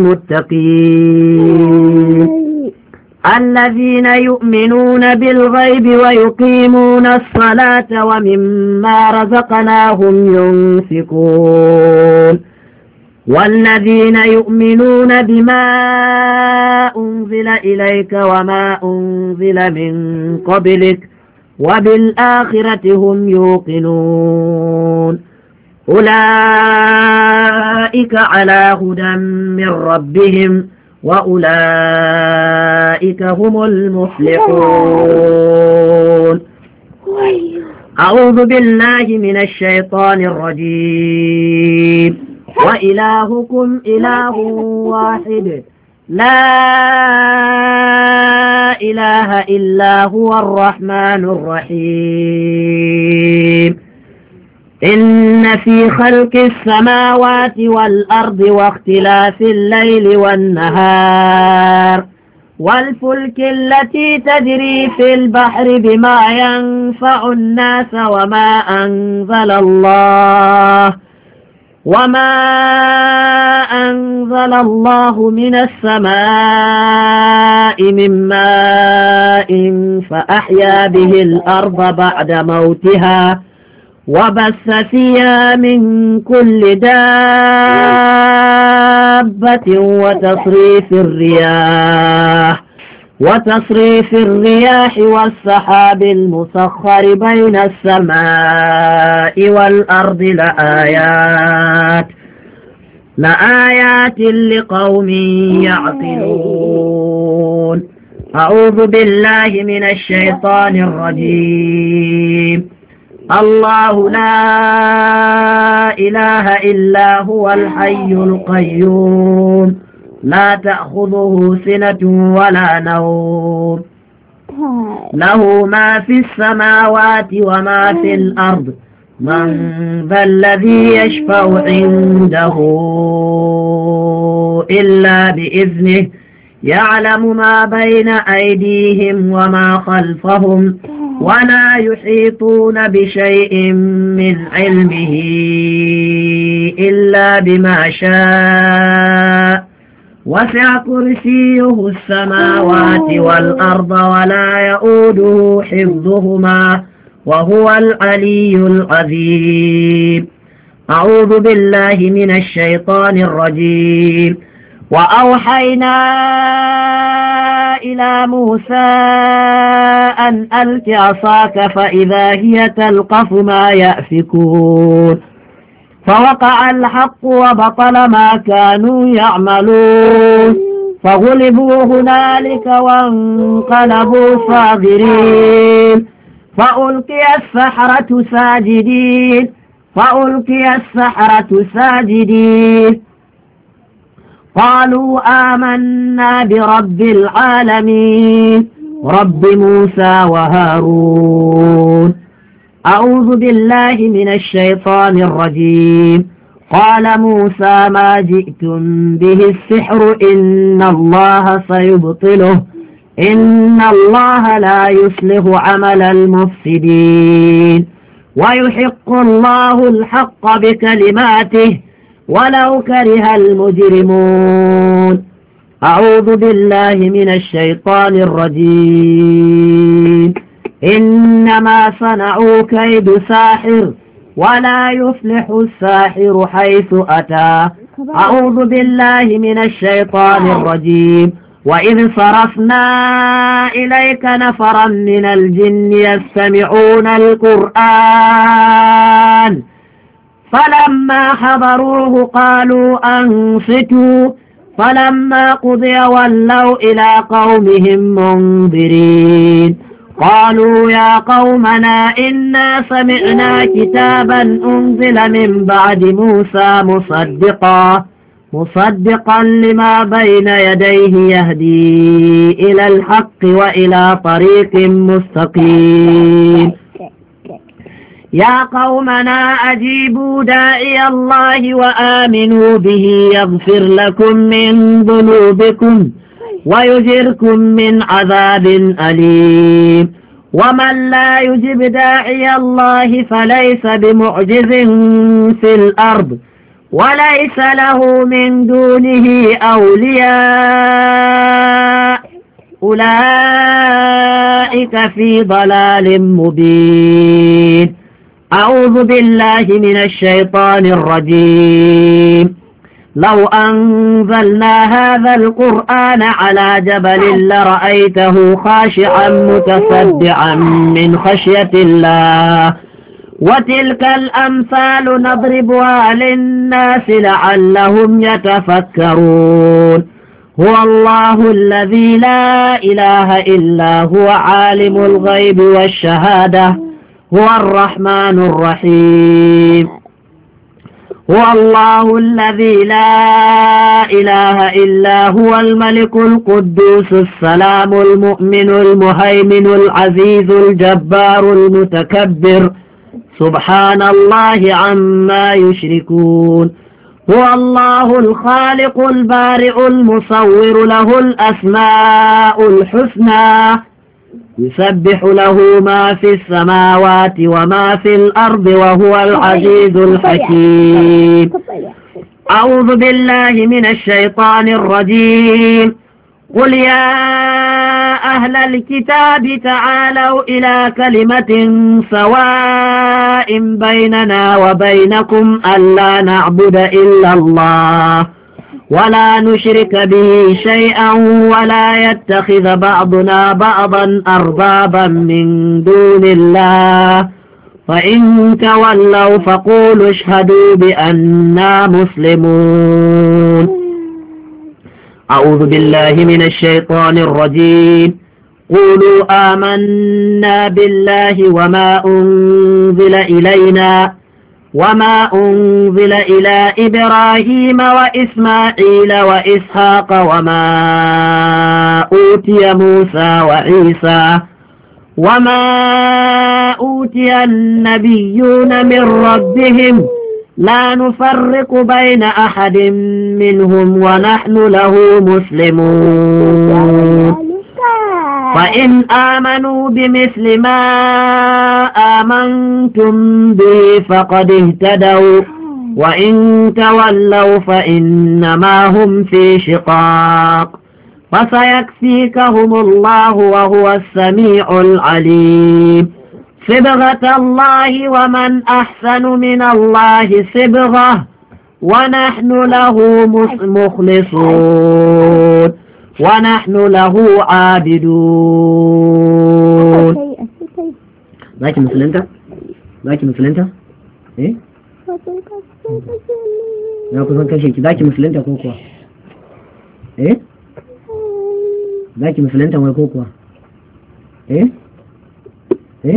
للمتقين الذين يؤمنون بالغيب ويقيمون الصلاة ومما رزقناهم ينفقون والذين يؤمنون بما أنزل إليك وما أنزل من قبلك وبالآخرة هم يوقنون أولئك على هدى من ربهم وأولئك هم المفلحون. أعوذ بالله من الشيطان الرجيم. وإلهكم إله واحد لا إله إلا هو الرحمن الرحيم. إن في خلق السماوات والأرض واختلاف الليل والنهار والفلك التي تجري في البحر بما ينفع الناس وما أنزل الله وما أنزل الله من السماء من ماء فأحيا به الأرض بعد موتها وبث فيها من كل دابة وتصريف الرياح وتصريف الرياح والسحاب المسخر بين السماء والأرض لآيات لآيات لقوم يعقلون. أعوذ بالله من الشيطان الرجيم. الله لا إله إلا هو الحي القيوم لا تأخذه سنة ولا نوم له ما في السماوات وما في الأرض من ذا الذي يشفع عنده إلا بإذنه يعلم ما بين أيديهم وما خلفهم ولا يحيطون بشيء من علمه إلا بما شاء وسع كرسيه السماوات والأرض ولا يؤوده حفظهما وهو العلي العظيم. أعوذ بالله من الشيطان الرجيم. وأوحينا إلى موسى أن ألق عصاك فإذا هي تلقف ما يأفكون فوقع الحق وبطل ما كانوا يعملون فغلبوا هنالك وانقلبوا صاغرين فألقي السحرة ساجدين فألقي السحرة ساجدين قالوا آمنا برب العالمين رب موسى وهارون. أعوذ بالله من الشيطان الرجيم. قال موسى ما جئتم به السحر إن الله سيبطله إن الله لا يصلح عمل المفسدين ويحق الله الحق بكلماته ولو كره المجرمون. أعوذ بالله من الشيطان الرجيم. إنما صنعوا كيد ساحر ولا يفلح الساحر حيث أتى. أعوذ بالله من الشيطان الرجيم. وإذ صرفنا إليك نفرا من الجن يستمعون القرآن فلما حضروه قالوا أنصتوا فلما قضي ولوا إلى قومهم منذرين قالوا يا قومنا إنا سمعنا كتابا أنزل من بعد موسى مصدقا مصدقا لما بين يديه يهدي إلى الحق وإلى طريق مستقيم يا قومنا أجيبوا داعي الله وآمنوا به يغفر لكم من ذنوبكم ويجركم من عذاب أليم ومن لا يجب داعي الله فليس بمعجز في الأرض وليس له من دونه أولياء أولئك في ضلال مبين. أعوذ بالله من الشيطان الرجيم. لو أنزلنا هذا القرآن على جبل لرأيته خاشعا متصدعا من خشية الله. وتلك الأمثال نضربها للناس لعلهم يتفكرون. هو الله الذي لا إله إلا هو عالم الغيب والشهادة هو الرحمن الرحيم. هو الله الذي لا إله إلا هو الملك القدوس السلام المؤمن المهيمن العزيز الجبار المتكبر سبحان الله عما يشركون. هو الله الخالق البارئ المصور له الأسماء الحسنى يسبح له ما في السماوات وما في الأرض وهو العزيز الحكيم. أعوذ بالله من الشيطان الرجيم. قل يا أهل الكتاب تعالوا إلى كلمة سواء بيننا وبينكم ألا نعبد إلا الله ولا نشرك به شيئا ولا يتخذ بعضنا بعضا أربابا من دون الله فإن تولوا فقولوا اشهدوا بأننا مسلمون. أعوذ بالله من الشيطان الرجيم. قولوا آمنا بالله وما أنزل إلينا وما أنزل إلى إبراهيم وإسماعيل وإسحاق وما أوتي موسى وعيسى وما أوتي النبيون من ربهم لا نفرق بين أحد منهم ونحن له مسلمون. فإن آمنوا بمثل ما آمنتم به فقد اهتدوا وإن تولوا فإنما هم في شقاق فسيكفيكهم الله وهو السميع العليم. صبغة الله ومن أحسن من الله صبغة ونحن له مخلصون ونحن له عابدون. ذاك مسلمتا ذاك مسلمتا ايه يا كوزان كشي ذاك مسلمتا ko kuwa eh ذاك مسلمتا wai ko kuwa eh eh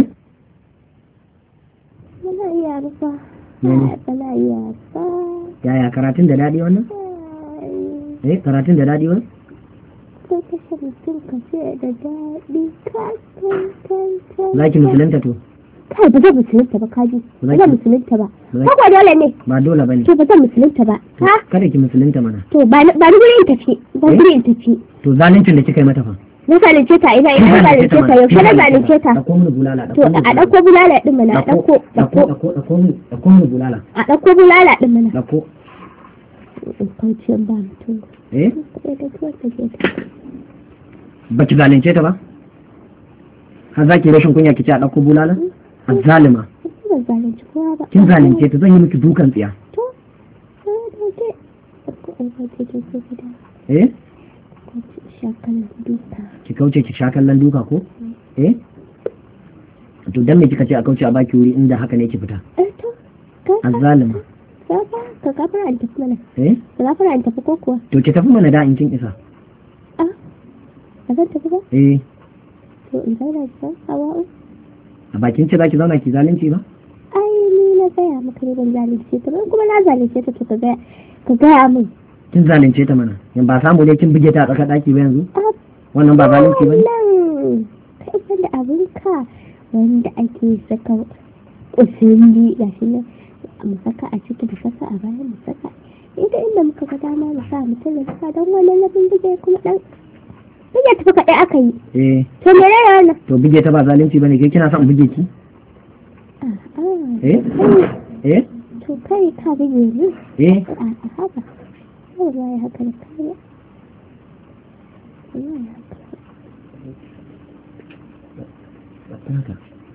bala iya rufa bala iya rufa yaya karatun da dadi wannan eh karatun da dadi wannan sai ka mutum ka ce da daɗi kan kan kan zaki musulunta to kai ba zan musulunta ba kaji ba zan musulunta ba ko ba dole ne ba dole bane to ba zan musulunta ba ha kada ki musulunta mana to ba ba ni gurin tafi ba gurin tafi to zaluncin da kika yi mata fa na zalunce ta ina ina zalunce ta yau na zalunce ta da ko mun bulala da to a dauko bulala din mana a dauko dauko dauko dauko dauko mun bulala a dauko bulala din mana dauko kauciyar ba mutum eh ba ki zalunce ta ba har za ki rashin kunya ki ce a ɗauko bulala a zalima kin zalunce ta zan yi miki dukan tsiya eh ki kauce ki sha kallon duka ko eh to dan me kika ce a kauce a baki wuri inda haka ne ki fita a zalima ka gafara an tafi mana eh ka gafara an tafi ko kuwa to ki tafi mana da in kin isa ah ba zan tafi ba eh to in zauna san hawa'u a bakin ce zaki zauna ki zalunci ba ai ni na gaya maka ne ban zalunce ta ba kuma na zalunce ta to ka gaya ka gaya min kin zalunce ta mana yan ba samu ne kin buge ta a tsakar daki ba yanzu wannan ba zalunci ba ne kai san da abin ka wanda ake saka usuli gashi ne mu saka a ciki mu saka a baya mu saka inda inda muka ga dama mu sa mutum da saka don wannan labin buge kuma dan buge ta kaɗai aka yi eh to me ne wannan to buge ta ba zalunci bane ke kina son buge ki eh eh to kai ka bige ni eh a haka wallahi haka ne kai wallahi haka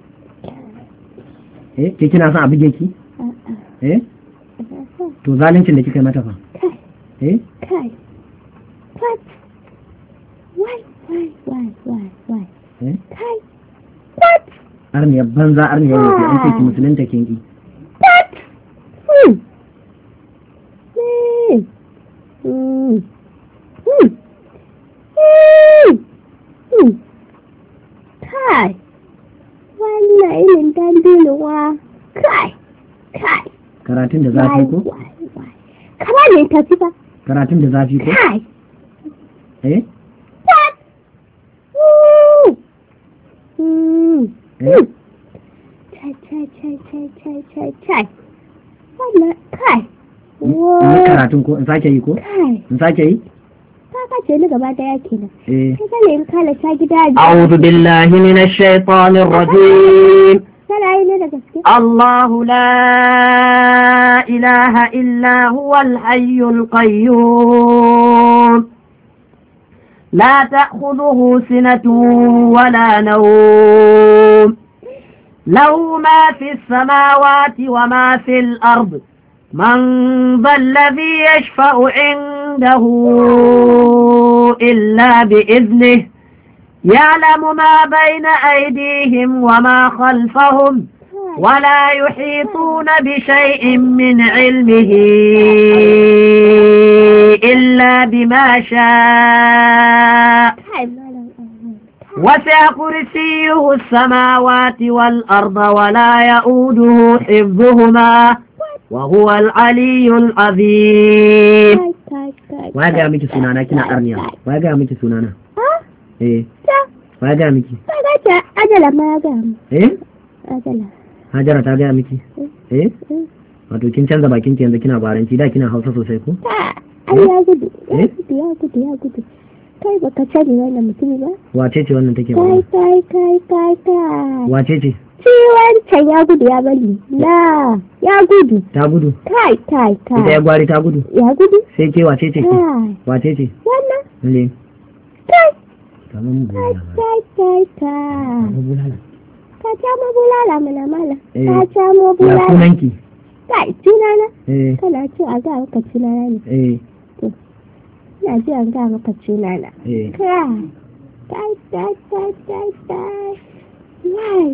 eh ke kina son a bige ki eh to zalincin da kika yi mata fa kai eh kai what why why why why why eh kai what arniyar banza arniyar wafi an ce ki musulunta kin ki what hmm hmm hmm hmm hmm kai wannan irin dandiluwa kai kai karatun da zafi ko kamar ne tafi ba karatun da zafi ko kai eh what hmm eh chai chai chai chai chai chai chai wannan kai ni karatun ko in sake yi ko kai in sake yi ka ce ni gaba daya kenan eh kai ne in kala ta gida أعوذ بالله من الشيطان الرجيم kana yi ne da gaske الله لا إله إلا هو الحي القيوم لا تأخذه سنة ولا نوم له ما في السماوات وما في الأرض من ذا الذي يشفع عنده إلا بإذنه يعلم ما بين أيديهم وما خلفهم ولا يحيطون بشيء من علمه إلا بما شاء وسع كرسيه السماوات والأرض ولا يؤوده حفظهما وهو العلي العظيم. Wa ga miki sunana kina arniya? Wa ga miki sunana? Eh. Wa ga miki? Ka ga ajala ma ga mu. Eh? Ajala. Hajara ta ga miki? Eh? Wato kin canza bakin ki yanzu kina baranci da kina Hausa sosai ko? Ai ya gudu. Ya gudu ya gudu ya gudu. Kai baka cani wannan mutumi ba? Wace ce wannan take Kai ba? kai kai kai kai. Wace ce? Ciwon can ya gudu ya bari. La ya gudu. Ta gudu. Kai kai kai. Ita ya gwari ta gudu. Ya gudu. Sai ke wace ce ki? Kai. Wace ce? Wannan. Ne. Kai. Kaman Kai bulala. kai kai kai. Kaman bulala. Ka ca mu bulala mana mala. Eh. Ka ca mu Ya bulala. sunanki? Kai tunana. Eh. Kana ce a ga maka tunana ne. Eh. Ina ji an ga maka tunana. Eh. Kai. Kai kai kai kai kai. Wai.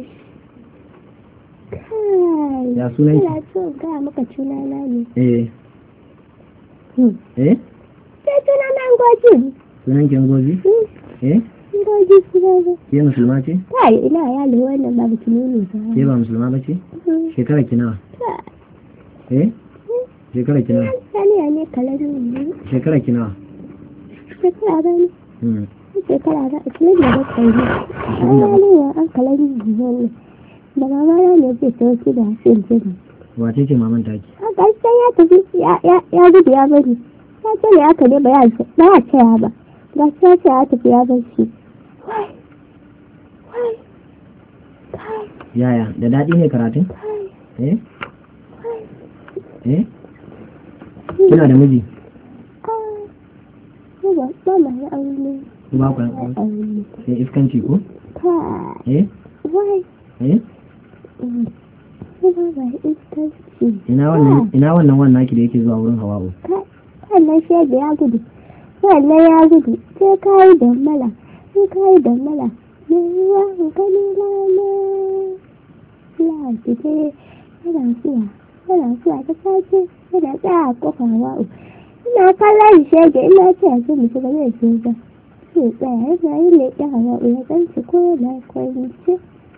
Kai. Ya sunanki? Ina so in ga maka tunana ne. Eh. Hmm. Eh? Sai tunana Ngozi. Sunanki Ngozi? Hmm. Eh? Ngozi sunana. Ke musulma ce? Kai ina ya lo wannan babu tunani ba. Ke ba musulma ba ce? Hmm. Shekara ki nawa? Kai. Eh? Shekara ki nawa? Saniya ne kalarin ne. Shekara ki nawa? Shekara ba ne. Hmm. Shekara ba ashirin da bakwai ne. Ai ya ne an kalarin ne. Da mama na ne zai sauki da hasin jini. Wace ce maman taki? A gaskiya ya tafi ya gudu ya bari. Ya ce ne aka ne ba ya tsaya ba. Gaskiya ce ya tafi ya bar shi. Wai. Wai. Kai. Yaya, da daɗi ne karatun? Kai. Eh? Wai. Eh? Kina da miji? Ah. Ba ba ma ya aure. Ba ku yan aure? Aure. Sai iskanci ko? Kai. Eh? Wai. Eh? Kuma ba iskanci. Ina wannan ina wannan wannan ki da yake zuwa wurin Hawa'u? Kai. Wannan shege ya gudu. Wannan ya gudu. Sai kai da mala. Sai kai da mala. Ne ruwa gani lana. Lafi ce yana zuwa. Yana zuwa ta sace. Yana tsaya a kofar Hawa'u. Ina kallon shege ina ce a ce mutu ba zai ce ba. Sai tsaya yana yin leƙe Hawa'u ya ganci ko yana kwanci.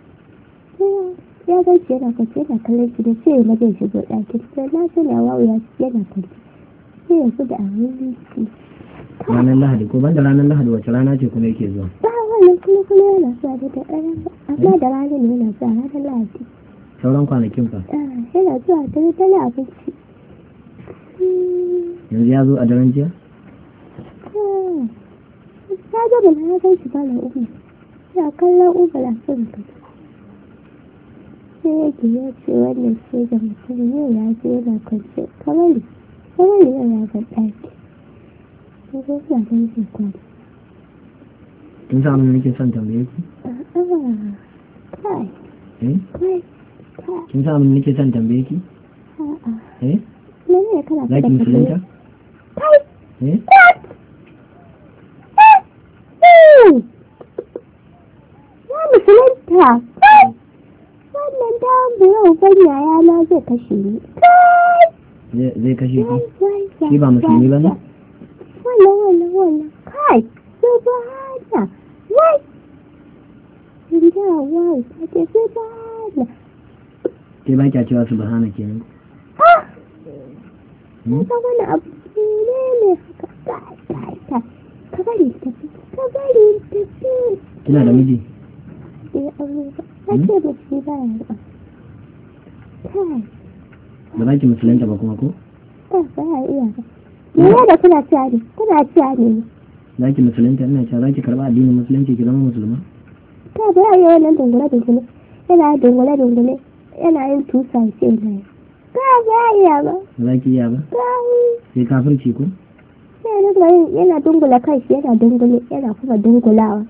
Ya ganci yana kwanci yana kallon shi da ce na zai shigo ɗakin. Sai na sani Hawa'u ya yana kwanci. Sai ya fi da abin shi. Ranar Lahadi ko banda ranar Lahadi wace rana ce kuma yake zuwa? Ba wannan kuma kuma yana zuwa da da ɗaya amma da rana ne yana zuwa ranar Lahadi. Sauran kwanakin fa? Yana zuwa da dare abinci. Yanzu ya zo a daren jiya? Ya zo da na gan shi ba na umu. Ya kallon umu da sun ka. sai yake ya ce wannan sai da mutum yau ya ce yana kwance kamar kamar yau ya ga ɗaki ko ko ya dan ke kwana kin sa mun nake son tambaye ki a'a kai eh kai kai kin sa mun nake son tambaye ki a'a eh mene kana za ki musulunta kai eh ya musulunta kai wannan dan buran fanya ya na zai kashe ni kai zai kashe ki shi ba musulmi ba ne wannan wannan wannan kai subhana wai inda wai take subhana ke ba kya cewa subhana kenan ha ka wani abu ne ne haka kai kai ka bari tafi ka bari tafi kina da miji eh aure ba ce ba shi ba ya ba kai ba za ki musulunta ba kuma ko ba ba ya iya ba ne da kuna ciya ne kuna ciya ne za ki musulunta ina cewa za ki karɓa addinin musulunci ki zama musulma ta ba ya yi wannan dungule dungule yana dungule dungule yana yin tusa ce ne ka ba ya iya ba ba za ki iya ba sai kafirci ko yana dungula kai shi yana dungule yana kuma dungulawa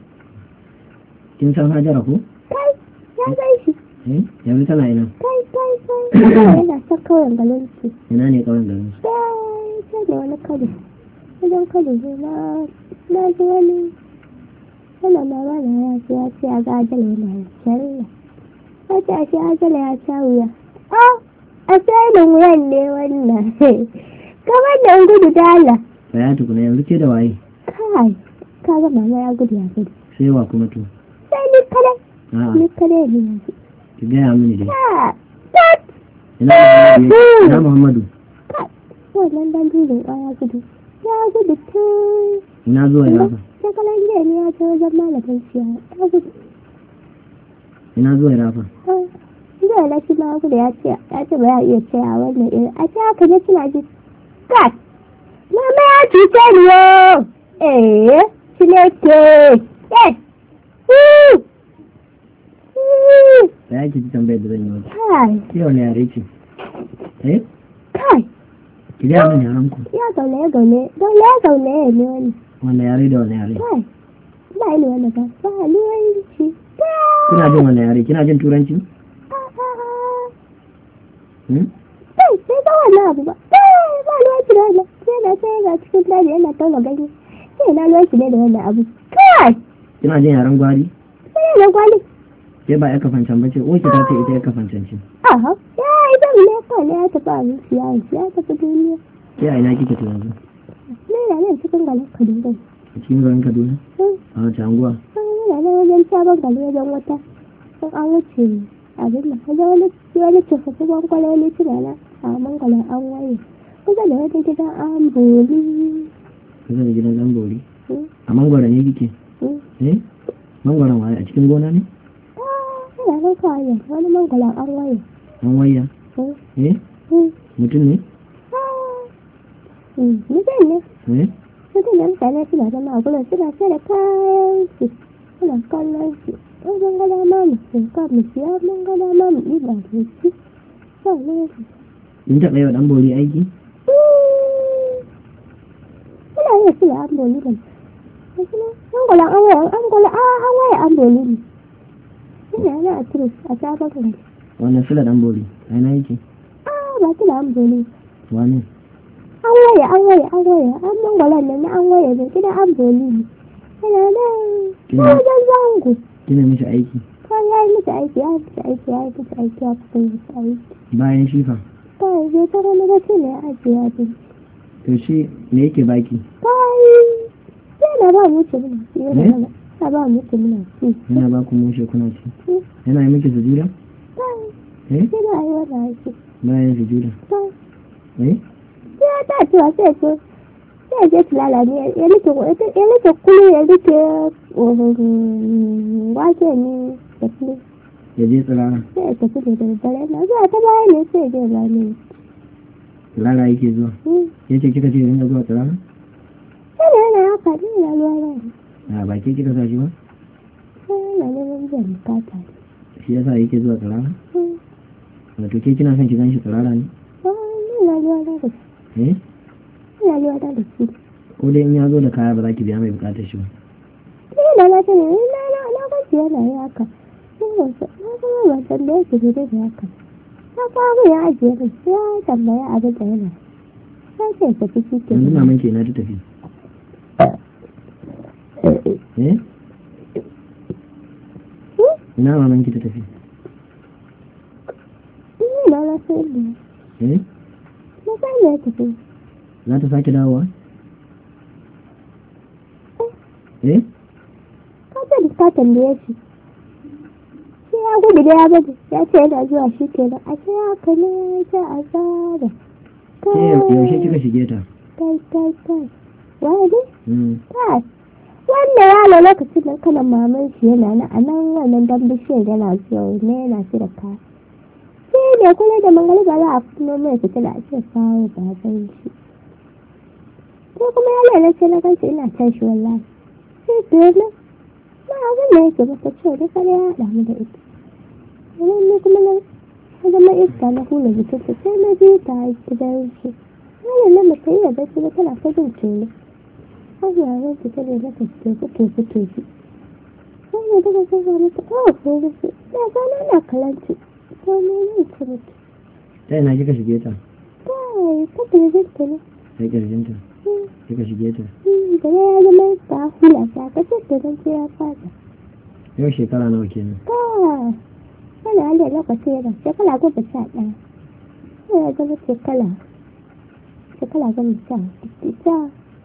kin san hajara ko kai ya gai shi eh yanzu tana ina kai kai kai yana son kawai galin su ina ne kawai garin su kai sai da wani kado wajen kado zai na na ji wani wannan mama na ya ce ya ce ya ga ajala yana ya shalla ya ce a ce ajala ya sha wuya ah a tsayin wuyan ne wannan kamar da gudu dala ya tukuna yanzu ke da waye kai ka ga mama ya gudu ya gudu sai wa kuma to sai ni kare a'a ni kare ne yanzu ki gaya mini dai ah tat ina ina Muhammadu kai wannan dan dudun ya gudu ya gudu tun ina zuwa ya fa ta kalan jiya ne ya ce wajen malamin siya ya gudu ina zuwa ya fa zuwa na shi ma gudu ya ce ya ce ba ya iya ce a wannan irin a ce haka ne suna ji kai mama ya cuce ni yo eh Chineke eh da yake ji tambayar da zan yi wata kai ke wani yare ce eh kai ki gaya mini yaran ku ya zaune ya zaune zaune ya zaune ya ne wani wani yare da wani yare kai ba ni wani ba ba luwanci kina jin wani yare kina jin turanci hmm? kai sai ga wannan abu ba ba luwanci da wannan sai na sai ga cikin daji yana tauna ganye sai na luwanci ne da wannan abu kai kina jin yaren gwari sai na gwali ke ba ya kafancan bace o ki ta ce ita ya kafancan ce aha ya ita ne kawai ne ya tafi abinci ya yi ya tafi duniya ke a ina kike to yanzu ne na nan cikin garin kaduna a cikin garin kaduna a wace anguwa yana nan wajen sabon gari wajen wata sun an wuce abin da wajen wani wani tsofaffin bankwaloli suna na a mangwalar an waye kusa da wata gidan an boli kusa da gidan zambori a mangwara ne kike eh mangwaron waye a cikin gona ne yana nan kawai wani mangwalar an waye an waya eh mutum ne mutum ne eh mutum ne mutane suna zama a gurin suna sai da kayan su suna kallon su in mun ga dama mu tsinka mu siya mun ga dama mu ɗiba mu ci ba ne in taɓa yi wa ɗan bori aiki ina yin suna an boli ne an gwala an waya an gwala an waya an boli ne ina yana a turu a sabon gari wannan sula ɗan bori a ina yake ah ba suna an boli wani an waya an waya an waya an mangwalan nan na an waya ne gidan an boli ne yana nan wajen zango kina mishi aiki ko ya yi miki aiki ya yi miki aiki ya yi miki aiki ya fi miki aiki bayan shifa kawai zai ta wani gaci ne ya ajiye ya fi to shi me yake baki kawai yana ba mu ce muna ci yana ba mu ce muna ci yana ba ku mushe kuna ci yana yi miki sujuda kawai eh yana yi wani aiki bayan sujuda kawai eh ya ta cewa sai ce sai je tilala ne ya rike ya rike kulu ya rike wake ne da kulu ya je tsirara sai ya tafi da daddare na zuwa ta baya ne sai ya je ba ne tsirara yake zuwa ya ce kika ce ringa zuwa tsirara yana yana haka ne yana ruwa na a ba ke kika sa shi ba yana neman biyan bukata shi yasa yake zuwa tsirara wato ke kina son ki gan shi tsirara ne? ina zuwa da shi eh ina zuwa da shi ko dai in ya zo da kaya ba za ki biya mai bukatar shi ba? ni da na ce ni na na na ga shi yana yi haka na kuma ba san da yake da haka na kwamu ya ajiye da shi ya tambaya abin da yana ya ce ta fi shi ke yanzu maman ke na ta tafi eh ina maman ki ta tafi? ni na na sai da eh na sai da ya tafi za ta sake dawowa? eh ka ta tambaye shi sai ya gudu da ya gudu ya ce yana zuwa shi kenan a ce haka ne ta asara ke yaushe kika shige ta? kai kai kai wani mm kai wanda yalo lokacin da kanan maman shi yana na a nan wannan dan bishiyar yana zuwa ne yana shi da kaya sai ne kula da mangaliba za a fito mai fitila a ce kawo baban shi ko kuma ya lalace na kanci ina can shi wallahi sai dole ma abin da yake mata cewa da kare ya haɗa mu da ita wani ne kuma na zama iska na hula jikinta sai na biyu ta gidan shi wani na mutum yi da bacci ba tana ta jin tsoro har yaran su ta ne na ka tofi tofi tofi sai ne daga sai ga mata kawo ko rufe ya gana na kalanci ko ne ne ta mutu ta ina kika shige ta? kai ta kirjinta ne sai kirjinta kika shige ta? da ya zama ta hula ta kashe ta don ce ya fata yau shekara nawa kenan? kai wani hali lokaci yana shekala goma sha ɗaya sai ya zama shekala shekala goma sha sha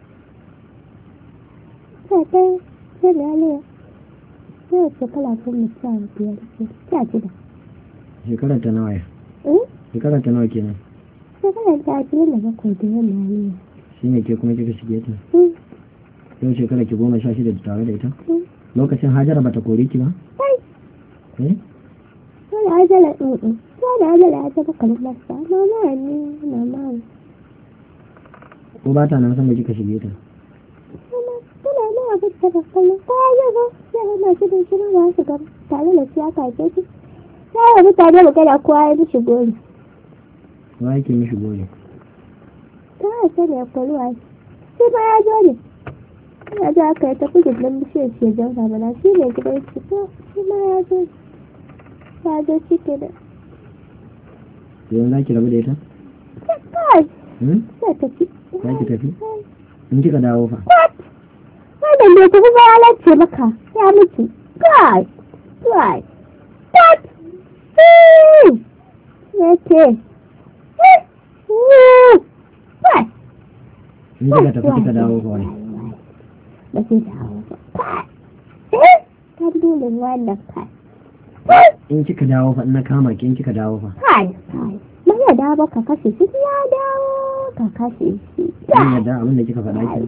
sha ɗaya sai da hali yau shekala goma sha biyar sha shida shekarar ta nawa ya? eh shekarar ta nawa kenan? shekalar ta ashirin da bakwai da yana hali shi ne ke kuma kika shige ta? yau shekara ki goma sha shida tare da ita? lokacin hajara bata kore ki ba? eh wani ajala ɗin wani ajala ya taɓa kalmarsa mama ne mama ne ko ba ta nan san da kika shige ta? tana nan abin da ba kallon ko ya zo ya hana shi da shirin ba su gaba tare da shi aka haife shi ya yi mutane magana kowa ya mishi gori wa yake mishi gori? ta haife ne ya kwaruwa shi ma ya zo ne ya zo aka yi ta kujin don bishiyar shi ya zauna mana shi ne gidan shi to shi ma ya zo ya zo shi ke da yanzu za ki rabu da ita? kai sai tafi za ki tafi? in kika dawo fa? wannan ne kuma ba ya lace maka ya mutu kai kai tat ya ce kai in kika tafi kika dawo fa wani? ba zai dawo ba kai kan dole wannan kai in kika dawo fa na kama ki in kika dawo fa? kai kai ba ya dawo ba ka kashe shi ya dawo ka kashe shi in yadda abin da kika faɗa ki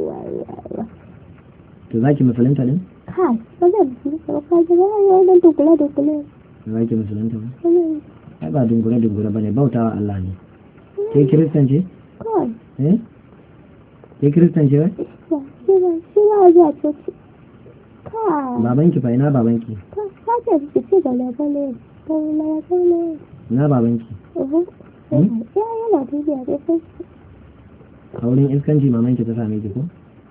to za ki musulunta ne? kai ba zai musulunta ba kai ba ya yi dukule dukule za ki musulunta ba? ai ba dungure dungure ba ne bautawa Allah ne. ke kiristan ce? kai eh ke kiristan ce wai? shi ba shi ba zuwa coci kai babanki fa ina babanki? ka ce su ce da labale da labale ina babanki? ya yana dubiya da sai a wurin iskanci mamanki ta same ki ko?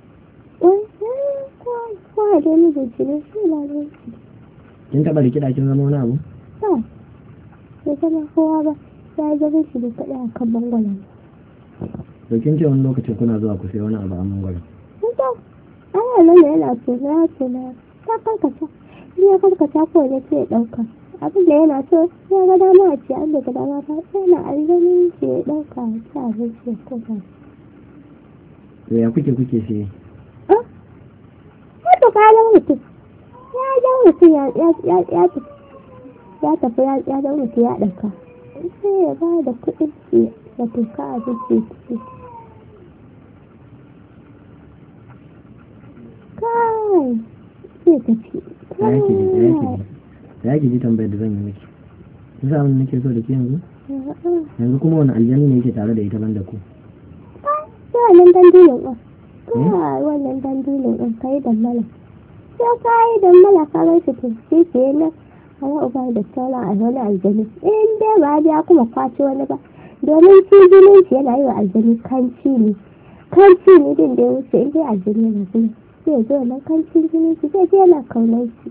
kwa da ni da jini shi na ne kin taɓa rikida kin zama wani abu? ba sai zama kowa ba ya zama shi da kaɗa a kan bangwalen to kin ce wani lokacin kuna zuwa ku sai wani abu a mangwaro? ana nan da yana tona ya tona ta karkata in ya karkata ko ne sai ya ɗauka abin da yana so ya ga dama a ce an da ga dama ba yana alzamin ce ya ɗauka a ci abinci ya koma to ya kuke kuke sai? ya to ka zama mutum ya zama mutum ya tafi ya zama mutum ya ɗauka sai ya ba da kuɗin ce ya tuka abinci ya kai sai tafi ya ki ji tambayar da zan yi miki kun sa abin da nake so da ke yanzu? yanzu kuma wani aljani ne yake tare da ita banda ku? sai wannan dandilin ɗin kai wannan dandilin ɗin ka yi dammala sai ka yi dammala ka bai shi to shi ke nan Hawa uba da sauran a wani aljani in dai ba ya kuma kwace wani ba domin shi jinin shi yana yi wa aljani kanci ne kanci ne din da ya wuce in dai aljani yana zuwa zai zo nan kancin jinin shi zai je yana kaunar shi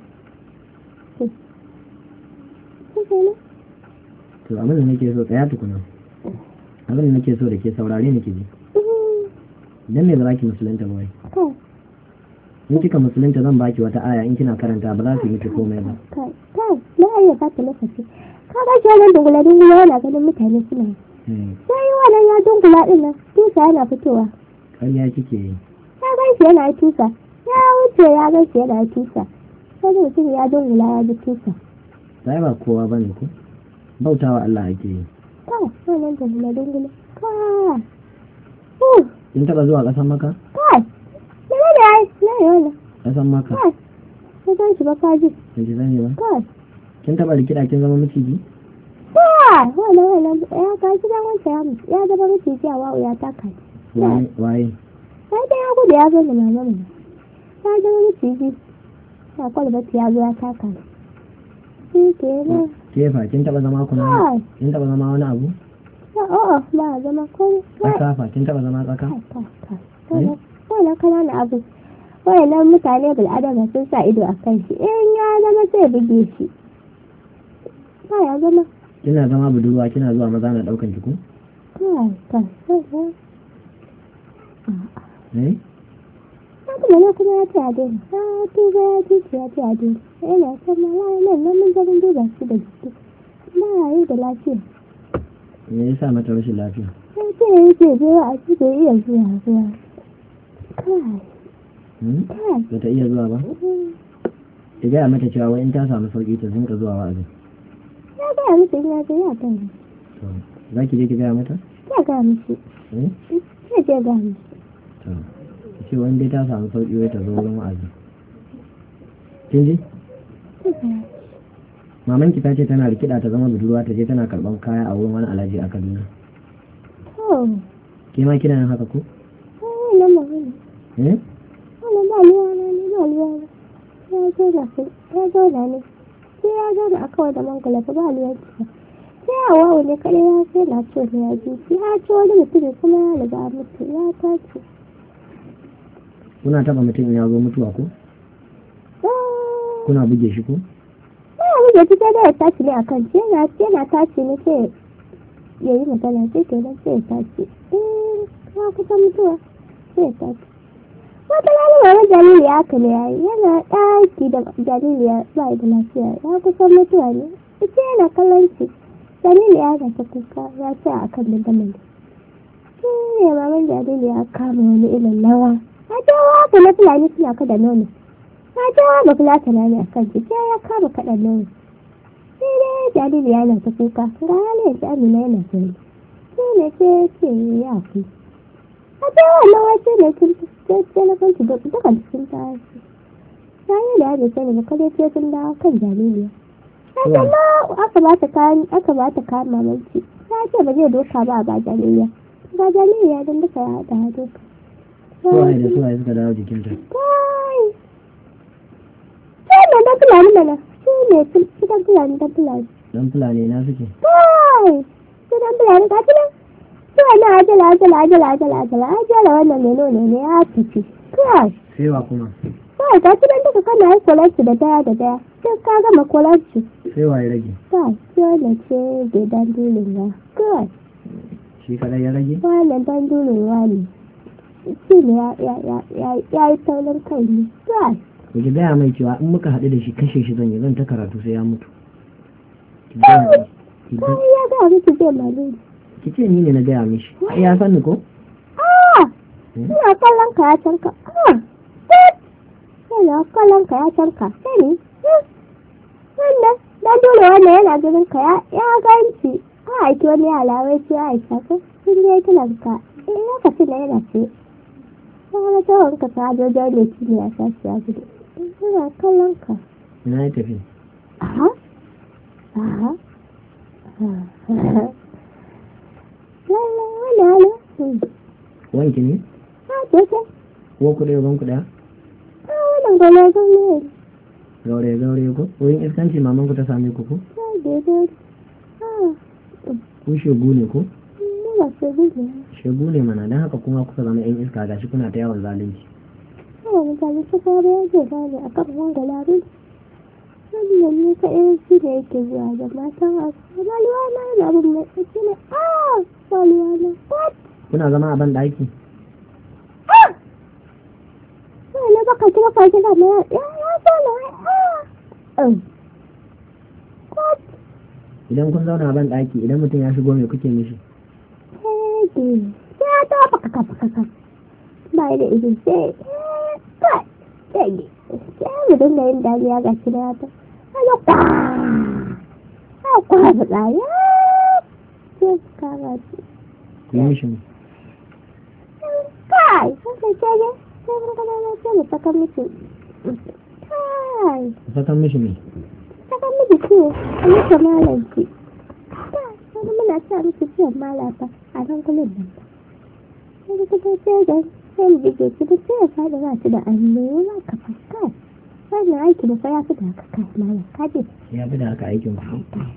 to abin da nake so tsaya tukuna abin da nake so da ke saurare nake ji dan me ba za ki musulunta ba wai in kika musulunta zan baki wata aya in kina karanta ba za su miki komai ba kai kai na iya baka lokaci ka ga shi wannan dungula dungula yana ganin mutane suna sai wannan ya dungula din nan tusa yana fitowa ƙarya kike yi ya gan shi yana tusa ya wuce ya gan shi yana tusa sai mutum ya dungula ya ji tusa sai ba kowa bane ko bautawa Allah ake yi kai wannan dungula dungula kai kin taba zuwa ƙasar Makka kai ne ne ai ne ne ƙasar Makka kai ka san shi ba ka ji kin sani ba kai kin taba rikida kin zama miciji kai wannan wannan ya ka ji dan wancan ya zama miciji a wawo ya taka waye waye sai da ya gudu ya zo da mama mu ya zama miciji ya kwalba ya zo ya taka shi kenan kefa kin taba zama kuna kin taba zama wani abu a'a ba zama ko tsaka fa kin taba zama tsaka wannan kanana abu wayannan mutane bil'adama sun sa ido a kan shi in ya zama sai buge shi ba ya zama kina zama budurwa kina zuwa maza na daukan ki ko kai kai eh kuma na kuma ya ce a daina ya tuba ya tuba ya ce a daina yana san ma nan nan mun garin duba shi da jiki ba yi da lafiya me yasa mata rashin lafiya sai ce yake zuwa a cikin iya zuwa zuwa kai kai ba ta iya zuwa ba ki gaya mata cewa wai in ta samu sauki ta zinka zuwa wa'azi ya gaya musu ina zai ya kai za ki je ki gaya mata ya gaya musu eh ya je gaya musu to ce wani dai ta samu sauki wai ta zo wurin wa'azi kin ji maman ki ta ce tana rikida ta zama budurwa ta je tana karban kaya a wurin wani alhaji a Kaduna to ke ma kina yin haka ko eh nan mun eh wannan ba liwa ne ba liwa ya zo da su ya zo da ne sai ya zo da aka wada mangala ba liwa ce sai a wawo ne kare ya sai na so ne ya ji ya ci wani mutum kuma ya riga mutu ya tace kuna taba mutum ya zo mutuwa ko kuna buge shi ko ya fi da ya tashi ne a kan ce na ce na tashi ne sai ya yi magana sai ke nan sai ya tashi eh ya kusa mutuwa sai ya tashi wata lalima na jariri haka ne yayi yana ɗaki da jariri ya ba da lafiya ya kusa mutuwa ne ita yana kallon shi jariri ya ga ta kuka ya ce a kan dandamalin shi ne maman jariri ya kama wani ilin lawa a jawo haka na fulani suna kada nono a jawo ba fulatana ne a kan jiki ya kama kaɗan nono sai dai jariri yana ta kuka ga halin ta amina yana sauri sai ne ce ce ya fi a ce wannan wace ne sun ce na kanci dukan cikin tashi sai da ya sani ba kada ce sun dawo kan jaririya sai kuma aka ba ta kayan aka ba ta kayan mamanci ta ce ba zai doka ba ba jaririya ga jaririya don duka ya haɗa ya doka suwaye da suwaye suka dawo jikinta kai sai ne da fulani mana shi ne gidan fulani dan fulani dan fulani na suke kai gidan fulani ka tuna shi wannan ajala ajala ajala ajala ajala ajala wannan meno ne ne ya tafi kai sai wa kuma kai ka tuna duka kana yi kolarci da daya da daya sai ka gama kolarci sai wa ya rage kai shi wannan ce gidan dulin ya kai shi kadai ya rage wannan dan dulin wani shi ne ya yi taurin kai ne kai ku ki gaya mai cewa in muka haɗu da shi kashe shi zan yi zan ta karatu sai ya mutu ki gaya ya gaya miki zai maluri ki ce ni ne na gaya mishi ya sani ko ah ina kallon ka ya canka ah ina kallon ka ya canka sani wannan dan dole wannan yana ganin ka ya ganci a aiki wani alawai ce aisha ko sun je kiran ka in lokacin da yana ce wani tsawon ka ta jojo ne shi ne a sashi ya gudu ina kallon ka ina ya tafi aha aha lala wala wala wanki ne ha ce ce ko kuɗe ban kuɗa a wannan gona zan ne gaure gaure ko wurin iskanci maman ku ta same ku ko shege dai ah ku shegu ne ko mu ba shege ne shegu ne mana dan haka kuma kuka zama yan iska gashi kuna ta yawan zalunci kawai mutane su kare yake gane a kan wanga larin wannan ne ka irin shi da yake zuwa da matan wasu baliwa na yana abin mai tsaki ne ah baliwa na what kuna zama a ban daki ah sai ne baka kira ka kira na ya ya sana ah what idan kun zauna a ban daki idan mutum ya shigo me kuke mishi sai ya ta baka ka baka ka bai da ido sai kai sai sai mu dinga yin dariya ga shi da ta ana kwa a kwa da ya sai ka ga shi ku yi mishi kai sai sai ne sai mun kana na sai mu saka miki kai saka mishi ne saka miki ce a yi kamalan ki kai wani muna sa miki ce malata a nan kullum nan sai ka ta ce da sai mu bige ki da sai ya fada ba shi da annura ka fakka wannan aiki da fa ya fi da haka kai mala ka je ya fi da haka aikin ku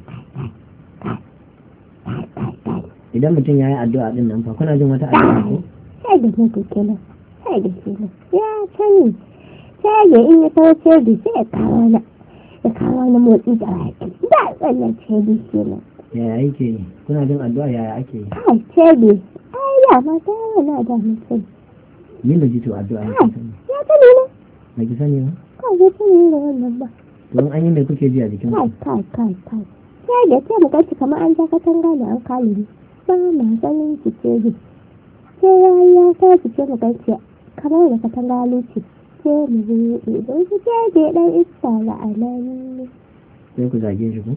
idan mutum ya yi addu'a din nan fa kuna jin wata addu'a ko sai da ne ku kenan sai da kenan ya sani sai da in ya kawo sai da sai ya kawo na ya kawo na motsi da aiki da wannan sai da kenan yaya yake yi kuna jin addu'a yaya ake yi kai sai da ai ya ma ta yana da mutum ni da jito addu'a ya sani ya sani ne ba ki sani ba kai ya sani da wannan ba to an yi mai kuke ji a jikin kai ku kai kai kai sai da sai mu ganci kamar an ja katanga da an kale ni ba ma sanin ki ce ji sai ya ya sai ki ce mu ganci kamar da katanga luci sai mu yi idan ki ce da dan iska la anan sai ku zage shi ko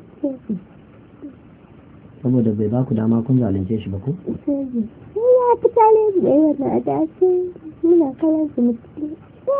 saboda bai ba ku dama kun zalunce shi ba ko sai ya fita ne da wannan adashi muna kallon su mutum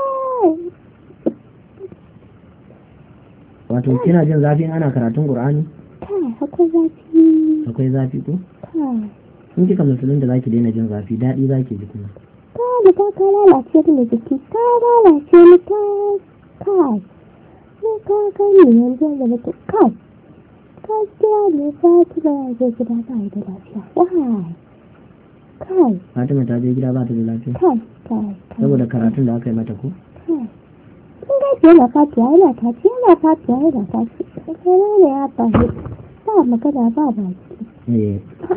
wato kina jin zafi ana karatun qur'ani kai akwai zafi akwai zafi ko kai in kika musulun da zaki daina jin zafi daɗi zaki ji kuma ka da ka ka lalace da jiki ka lalace ni ka kai ne ka kai ne yanzu da mutum kai ka kira ne Fatima ya je gida ba da lafiya wai kai Fatima ta je gida ba ta da lafiya kai kai saboda karatun da aka yi mata ko kai kun ga yana fatiya yana tafi yana fatiya yana tafi sai ne ya fahi ba magana ba baki eh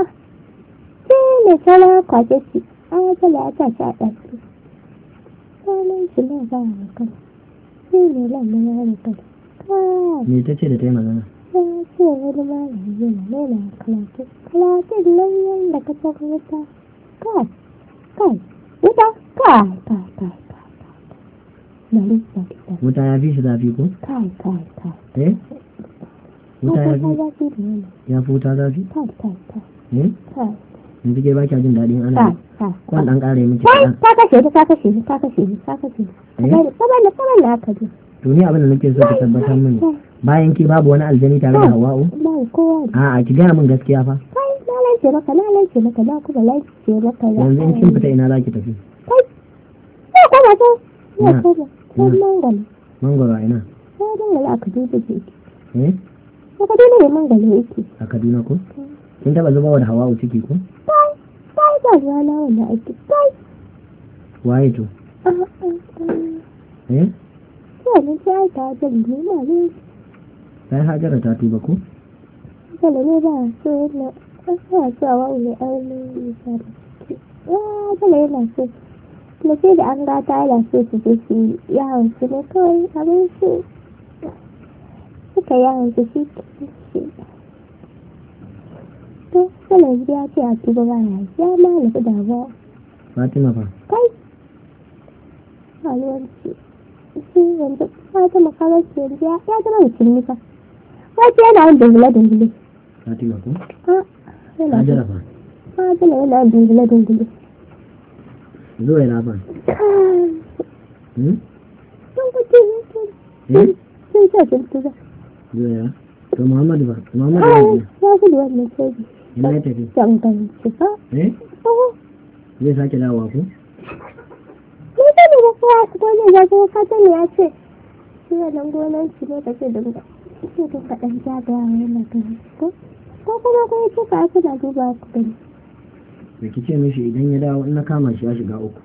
sai ne sala kwaje shi an kala ta sha ɗaki sanin shi ne ba kan sai ne lamun ya ne kan kai me ta ce da ta yi magana ya ce wani malami yana nuna kalatu kalatun nan yadda ka san wuta kai kai wuta kai kai kai kai bari bari bari wuta ya fi shi zafi ko kai kai kai eh wuta ya fi zafi da yana ya fi wuta zafi kai kai kai eh kai yanzu ke ba kya jin daɗin ana kai kai kwan ɗan ƙara miki kai kaɗan ka kashe ni ka kashe ni ka kashe ni ka kashe ni ka bani ka bani haka ne to ni abin da nake so ka tabbatar mini bayan ki babu wani aljani tare da hawa'u ba kowa a'a ki gaya min gaskiya fa kai na lance maka na lance maka na kuma lance maka yanzu in kin fita ina za ki tafi kai ya koma ta ya Ina? koma ko Ina? mangalo mangoro a ina ya mangalo a kaduna ke eh a kaduna ne mangalo yake a kaduna ko kin taba zuba da hawa'u ciki ko kai kai ba rana wannan aiki kai waye to ah ah ah eh wannan sai ta jin ne ma ne sai hajara ta tuba ko kala ne ba so na ina so a wani aure misali ah kala yana so kuma sai da an gata yana so su je su yawon su ne kawai abin su suka yawon su shi shi to kala ya ce a tuba ba ya ya ma nufi damuwa Fatima fa kai halwanci shi yanzu Fatima kawai ce yanzu ya zama musulmi fa wace yana yin dungule-dungule Fatima ko ah yana hajara fa Fatima yana yin dungule-dungule zuwa ina fa kai hmm sun kuce ne eh sun sa sun tuba zuwa ina to Muhammadu ba Muhammadu kai ne ya gudu wannan soji ina ya tafi can kan ci fa eh oh zai sake dawowa ko ni sani ba kowa ko ne ya zo fatan ya ce shi wannan gonar shi ne ka ce dinga ce to ka ɗan zagaya yana gani ko ko kuma ko ce ka aka da duba ku gani. Da ki ce mishi idan ya dawo in na kama shi ya shiga uku.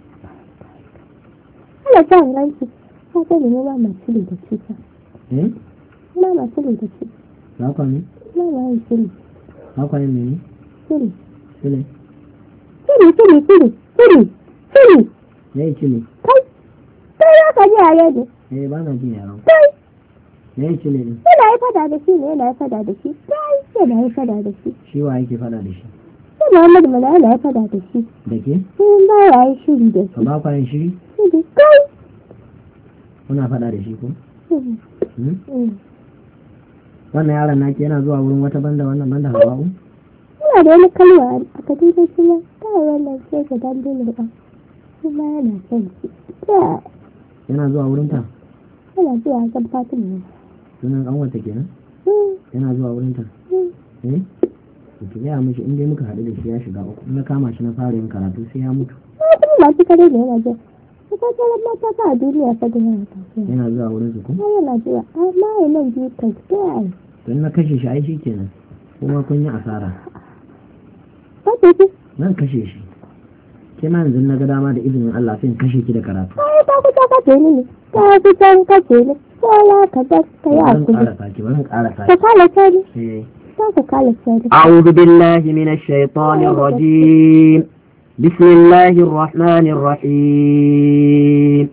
Ana sa ranki ka ce ne ma masu da ci ta. Eh? Ma masu da ci. Za ka ne? Ma ma yi sili. Za ka ne ne? Sili. Sile. Sili sili sili sili sili. Me ya ci ne? Kai. Kai ya ka ji a yadda. Eh ba na jin yaron. Kai. Me ya ci ne? Yana yi fada da shi ne yana yi fada da shi. Kai yana yi fada da shi. Shi wa yake fada da shi? Sai Muhammadu Mala yana yi fada da shi. Da ke? Sai ba ya yi shiri da Ka shi. ba kwayan shiri? Shiri kai. Kuna fada da shi ko? Mm. Hmm? Mm. Wannan yaron naki yana zuwa wurin wata banda wannan banda Hawa'u? Yana da wani kalwa a kaduna shi ma kawai wannan sai ka dan dole ba. Shi ma yana son shi. Ya Yana zuwa wurin ta? yana zuwa kan fatin ne. Sunan an wata kenan? Mm. Yana zuwa wurin ta? Mm. Eh? Ki gaya mishi in dai muka haɗu da shi ya shiga uku. In na kama shi na fara yin karatu sai ya mutu. Kuma ba shi kare da yana zuwa. Ko ta mata ta a duniya ta da yana tafiya. Yana zuwa wurin su ko? Ma yana zuwa. Amma yana biyu kai kai. Don na kashe shi ai shi kenan. Kuma kun yi asara. Ba ce ce. Nan kashe shi. Ke ma yanzu na ga dama da izinin Allah sai in kashe ki da karatu. Kai ta kusa kace ni ne. Ta kusa kace ni. Ko ya ka da ka yi Bari in hakuri. ƙara sake, bari in ƙara Ka sake. kala ta ni. Eh. Ta ka kala ta ni. أعوذ بالله من الشيطان الرجيم بسم الله الرحمن الرحيم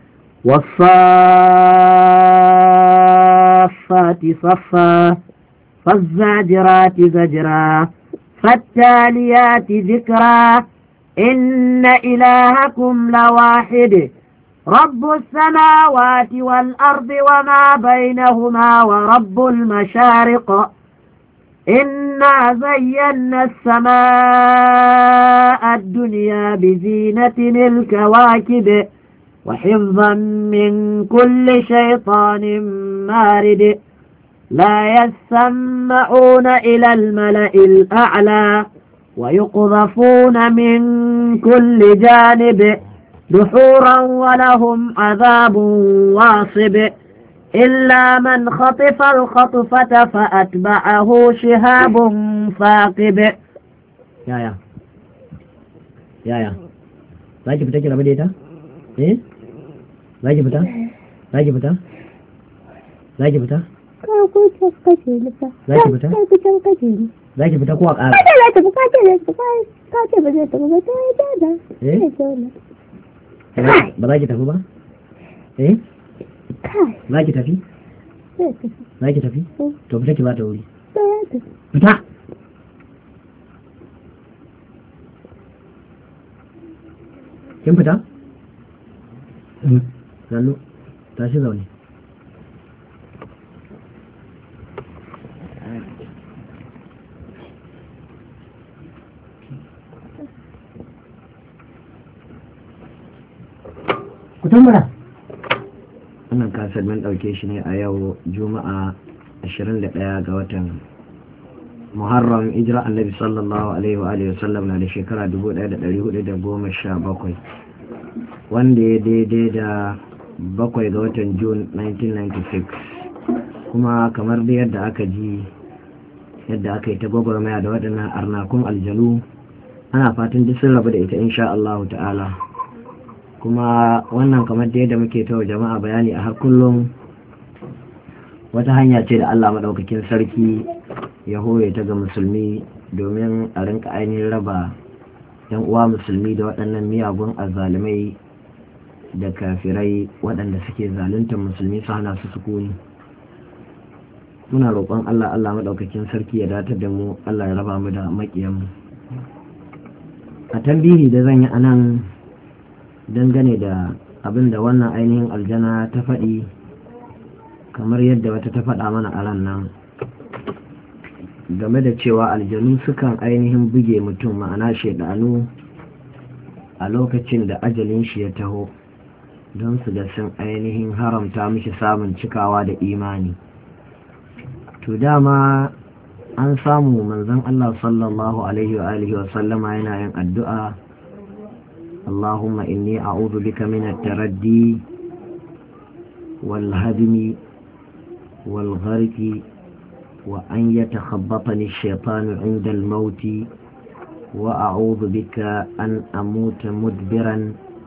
والصافات صفا فالزاجرات زجرا فالتاليات ذكرا إن إلهكم لواحد رب السماوات والأرض وما بينهما ورب المشارق إنا زينا السماء الدنيا بزينة الكواكب وحفظا من كل شيطان مارد لا يسمعون إلى الملأ الأعلى ويقذفون من كل جانب دحورا ولهم عذاب واصب إلا من خطف الخطفة فأتبعه شهاب ثاقب. يا يا يا يا za ki fita ki rabu da ita? Eh? Za ki fita? Za ki fita? Za ki fita? Ka kusa kace ni fa. Za ki fita? Ka kusa kace ni. Za ki fita ko a ƙara? Ka ce za ta fi ka ce za ta fi ka ce ba zai tafi ba ta yi dada. Eh? Sai zauna. Ba za ki tafi ba? Eh? Kai. Za ki tafi? Zai tafi. Za ki tafi? Eh. To fita ki ba ta wuri. Ba ya tafi. Fita! Kin fita? Sannu, tashi zaune. Ku tambara. Wannan kasar mun ɗauke shi ne a yau Juma'a ashirin da ɗaya ga watan Muharram hijira Annabi sallallahu alaihi wa alihi wasallam na da shekara dubu ɗaya da ɗari hudu da goma sha bakwai, wanda ya daidai da bakwai ga watan June nineteen ninety-six. Kuma kamar da yadda aka ji yadda aka yi ta gwagwarmaya da waɗannan arnakun aljanu, ana fatan duk sun rabu da ita insha Allah ta'ala. Kuma wannan kamar da yadda muke tawa jama'a bayani a har kullum, wata hanya ce da Allah maɗaukakin sarki ya hore ta ga musulmi domin a rinka ainihin raba yan uwa musulmi da waɗannan miyagun azzalumai da kafirai waɗanda suke zaluntar musulmi su hana su sukuni. Muna roƙon Allah Allah maɗaukakin sarki ya datar da mu, Allah ya raba mu da maƙiyanmu. A tambihi da zan yi a nan dangane da abin da wannan ainihin aljana ta faɗi, kamar yadda wata ta faɗa mana a ran nan, game da cewa aljanu sukan ainihin buge mutum, ma'ana shaidanu, a lokacin da ajalin shi ya taho, don su da sun ainihin haramta mishi samun cikawa da imani. To dama an samu manzon Allah sallallahu alaihi wa alihi wa sallama yana yin addu'a, Allahumma inni a'udhu bika min at-taraddi والهدم والغرق وأن يتخبطني الشيطان عند الموت وأعوذ بك أن أموت مدبرا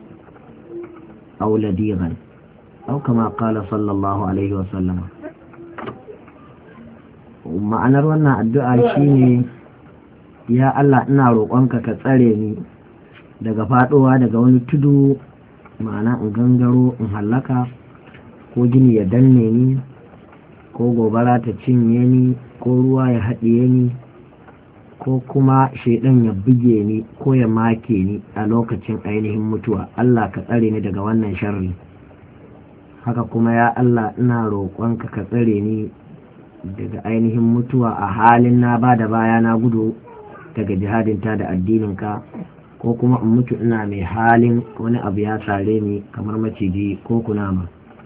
أو لديغا أو كما قال صلى الله عليه وسلم. ma'anar wannan addu'a shine ya Allah ina roƙonka ka tsare ni daga faɗowa daga wani tudu, ma'ana in gangaro in hallaka, ko gini ya danne ni, ko gobara ta cinye ni, ko ruwa ya haɗiye ni, ko kuma shaidan ya buge ni ko ya make ni a lokacin ainihin mutuwa. Allah ka tsare ni daga wannan sharri. Haka kuma ya Allah ina roƙonka ka tsare ni daga ainihin mutuwa a halin na ba da baya na gudu daga jihadinta da addininka, ko kuma in mutu ina mai halin wani abu ya sare ni kamar maciji ko kunama.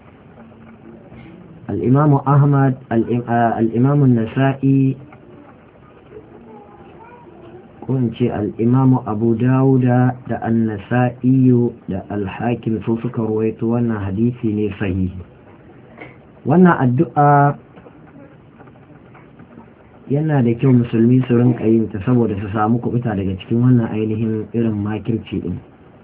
al'imamu ahmad al'imamun nasa'i ko in ce al'imamu abu dawuda da annasa'iyu da alhakim su suka ruwaito wannan hadisi ne sahihi. wannan addu'a yana da kyau musulmi su rinka yin ta saboda su samu kubuta daga cikin wannan ainihin irin makirci din.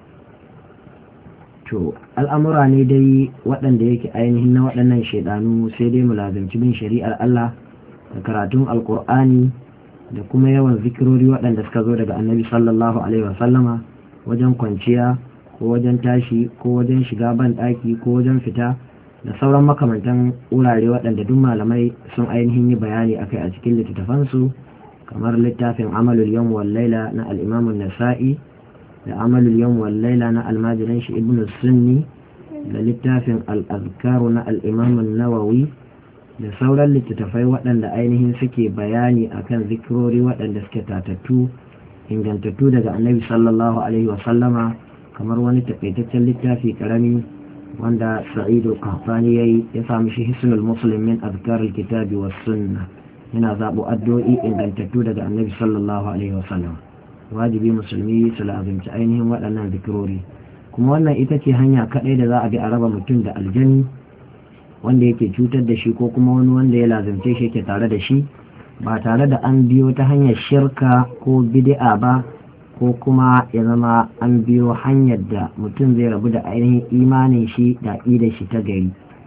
To al'amura ne dai waɗanda yake ainihin na waɗannan shaidanu, sai dai mu lazimci bin shari'ar Allah da karatun alkur'ani da kuma yawan zikirori waɗanda suka zo daga annabi sallallahu alaihi wasallama wajen kwanciya ko wajen tashi ko wajen shiga ban ɗaki ko wajen fita da sauran makamantan wurare waɗanda duk malamai sun ainihin yi bayani akai a cikin littattafansu, kamar littafin amalul yawm wal laila na al-imam an-nasa'i da amalul yawm wal laila na almajiran shi ibn sunni da littafin al-azkar na al-imam an-nawawi da sauran littattafai waɗanda ainihin suke bayani akan zikirori waɗanda suke tatattu ingantattu daga annabi sallallahu alaihi wa sallama, kamar wani takaitaccen littafi karami wanda sa'idu qahtani yayi ya sami shi hisnul muslim min azkar alkitabi was sunna, yana zabo addu'o'i ingantattu daga annabi sallallahu alaihi wasallam. wajibi musulmi su lazimci ainihin waɗannan zikirori, kuma wannan ita ce hanya kaɗai da za a bi a raba mutum da aljani wanda yake cutar da shi, ko kuma wani wanda ya lazimce shi yake tare da shi, ba tare da an biyo ta hanyar shirka ko bid'a ba, ko kuma ya zama an biyo hanyar da mutum zai rabu da ainihin imanin shi da aƙidar shi ta gari.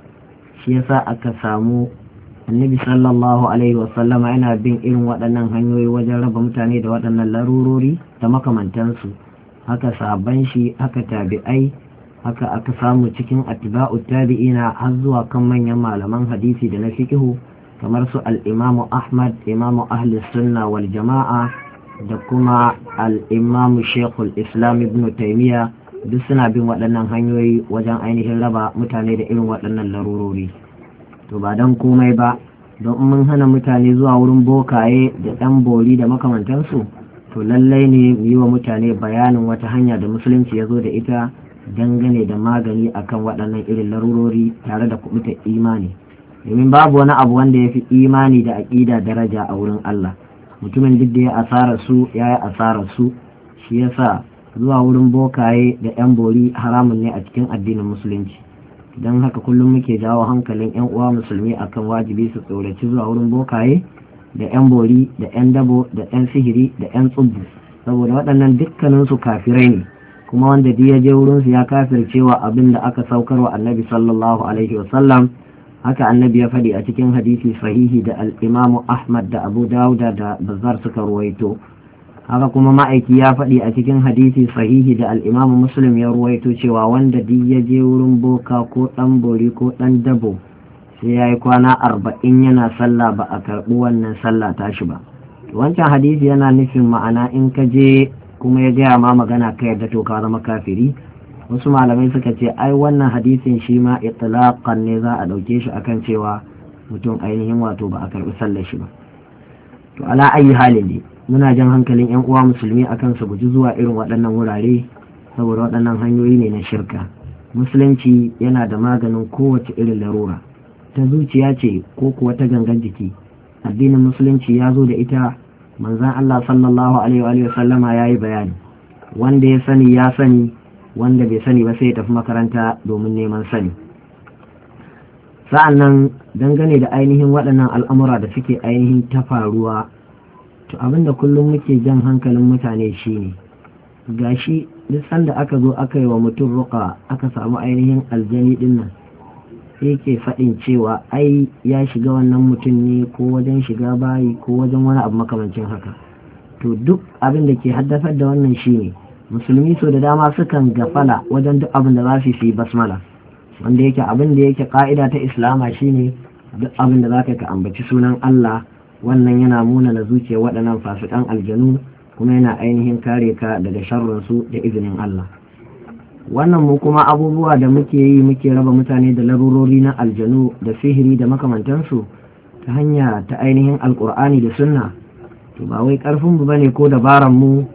Shi yasa aka samu annabi sallallahu alaihi wasallama yana bin irin waɗannan hanyoyi wajen raba mutane da waɗannan larurori da makamantansu. Haka sahabban shi, haka tabi'ai, haka aka samu cikin atba'u tabi'ina har zuwa kan manyan malaman hadisi da na fiqhu kamar su al-imamu Ahmad, imamu ahli sunna wal jama'a, da kuma al'imamu shekul islam ibn taimiyya, duk suna bin waɗannan hanyoyi wajen ainihin raba mutane da irin waɗannan larurori. To ba don komai ba, don mun hana mutane zuwa wurin bokaye da ɗan bori da makamantansu, to lallai ne mu yi wa mutane bayanin wata hanya da musulunci ya zo da ita dangane da magani akan waɗannan irin larurori tare da kuɓuta imani, domin babu wani abu wanda ya fi imani da aƙida daraja a wurin Allah. Mutumin duk da ya asara su ya yi asara su, shi yasa zuwa wurin bokaye da yan bori haramun ne a cikin addinin musulunci. Don haka kullum muke jawo hankalin yan uwa musulmi akan wajibi su tsoraci zuwa wurin bokaye da yan bori da yan dabo da yan sihiri da yan tsubbu, saboda waɗannan dukkanin su kafirai ne, kuma wanda duk ya je wurin su ya kafircewa abin da aka saukarwa annabi sallallahu alaihi wasallam. Haka annabi ya faɗi a cikin hadisi sahihi da al'imamu Ahmad da Abu Dawuda da Bazzar suka ruwaito. Haka kuma ma'aiki ya faɗi a cikin hadisi sahihi da al'imamu Muslim ya ruwaito cewa wanda duk ya je wurin boka ko ɗan bori ko ɗan dabo sai ya yi kwana arba'in yana sallah ba a karɓi wannan sallah tashi ba. Wancan hadisi yana nufin ma'ana in ka je kuma ya gaya ma magana ka yarda to ka zama kafiri. Wasu malamai suka ce ai wannan hadisin shi ma itlaqan ne za a dauke shi akan cewa mutum ainihin wato ba a karbi sallar shi ba. To ala ayi halin ne muna jan hankalin yan uwa musulmi akan su guji zuwa irin waɗannan wurare, saboda waɗannan hanyoyi ne na shirka. Musulunci yana da maganin kowace irin larura, ta zuciya ce ko kuwa ta gangan jiki. Addinin musulunci ya zo da ita, manzon Allah sallallahu alaihi wa sallama yayi bayani, wanda ya sani ya sani, wanda bai sani ba sai ya tafi makaranta domin neman sani. sa'annan dangane da ainihin waɗannan al'amura da suke ainihin ta faruwa, to abinda kullum muke jan hankalin mutane shine gashi duk sanda aka zo aka yi wa mutum ruqa aka samu ainihin aljani din nan, sai ke faɗin cewa ai ya shiga wannan mutum ne ko wajen shiga bayi ko wajen wani abu makamancin haka. To duk abin da ke haddasar da wannan shine musulmi so da dama sukan gafala wajen duk abin da za su yi basmala, wanda yake abin da yake ka'ida ta islama shine duk abin da za ka ambaci sunan Allah, wannan yana muna na zuciya waɗannan fasikan aljanu kuma yana ainihin kare ka daga sharrinsu da izinin Allah. Wannan mu kuma abubuwa da muke yi muke raba mutane da larurori na aljanu da sihiri da makamantansu ta hanya ta ainihin alkur'ani da sunna, to ba wai karfin mu bane ko dabaran mu,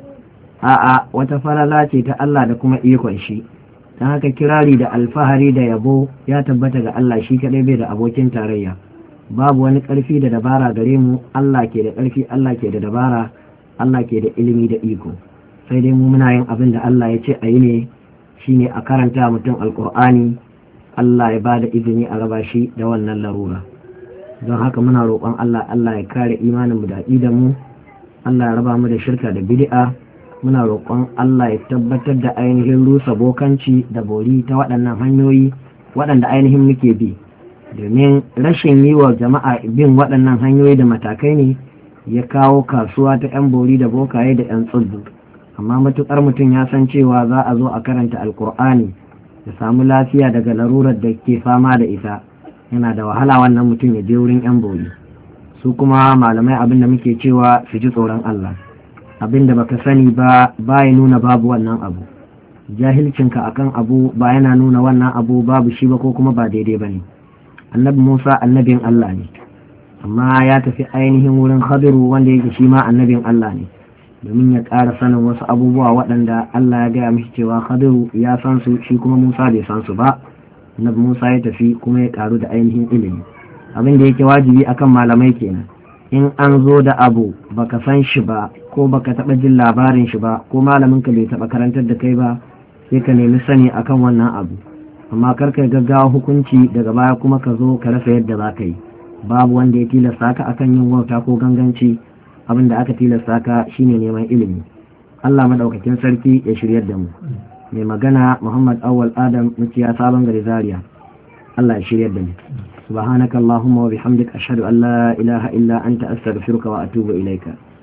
a'a wata falala ce ta Allah da kuma ikon shi. Dan haka kirari da alfahari da yabo ya tabbata ga Allah shi kadai, bai da abokin tarayya. Babu wani karfi da dabara gare mu, Allah ke da karfi, Allah ke da dabara, Allah ke da ilimi da iko. Sai dai mu muna yin abin da Allah ya ce a yi ne, shine a karanta mutum alkur'ani, Allah ya bada izini a raba shi da wannan larura. Don haka muna roƙon Allah Allah ya kare imanin mu da da mu, Allah ya raba mu da shirka da bid'a. Muna roƙon Allah ya tabbatar da ainihin rusa bokanci da bori ta waɗannan hanyoyi waɗanda ainihin muke bi, domin rashin yi wa jama'a bin waɗannan hanyoyi da matakai ne ya kawo kasuwa ta 'yan bori da bokaye da 'yan tsubbu. Amma matuƙar mutum ya san cewa za a zo a karanta alkur'ani ya samu lafiya daga larurar da ke fama da ita, yana da wahala wannan mutum ya je wurin 'yan bori. Su kuma malamai abin da muke cewa su ji tsoron Allah. Abin da baka sani ba ba ya nuna babu wannan abu, jahilcinka akan abu ba yana nuna wannan abu babu shi ba ko kuma ba daidai ba ne. Annabi Musa annabin Allah ne, amma ya tafi ainihin wurin Khadiru wanda yake shi ma annabin Allah ne, domin ya ƙara sanin wasu abubuwa waɗanda Allah ya gaya mishi cewa Khadiru ya san su, shi kuma Musa bai san su ba. Annabi Musa ya tafi kuma ya ƙaru da ainihin ilimi. Abin da yake wajibi akan malamai kenan, in an zo da abu baka san shi ba ko baka taɓa jin labarin shi ba ko malamin ka bai taɓa karantar da kai ba, sai ka nemi sani akan wannan abu, amma kar ka gaggawa hukunci daga baya kuma ka zo ka rasa yadda za ka yi. Babu wanda ya tilasta ka akan yin wauta ko ganganci, abin da aka tilasta ka shine neman ilimi. Allah madaukakin sarki ya shiryar da mu. Mai magana Muhammad Awwal Adam, muciya Sabon Gari Zaria. Allah ya shiryar da mu. سبحانك اللهم وبحمدك أشهد أن لا إله إلا أنت أستغفرك وأتوب إليك.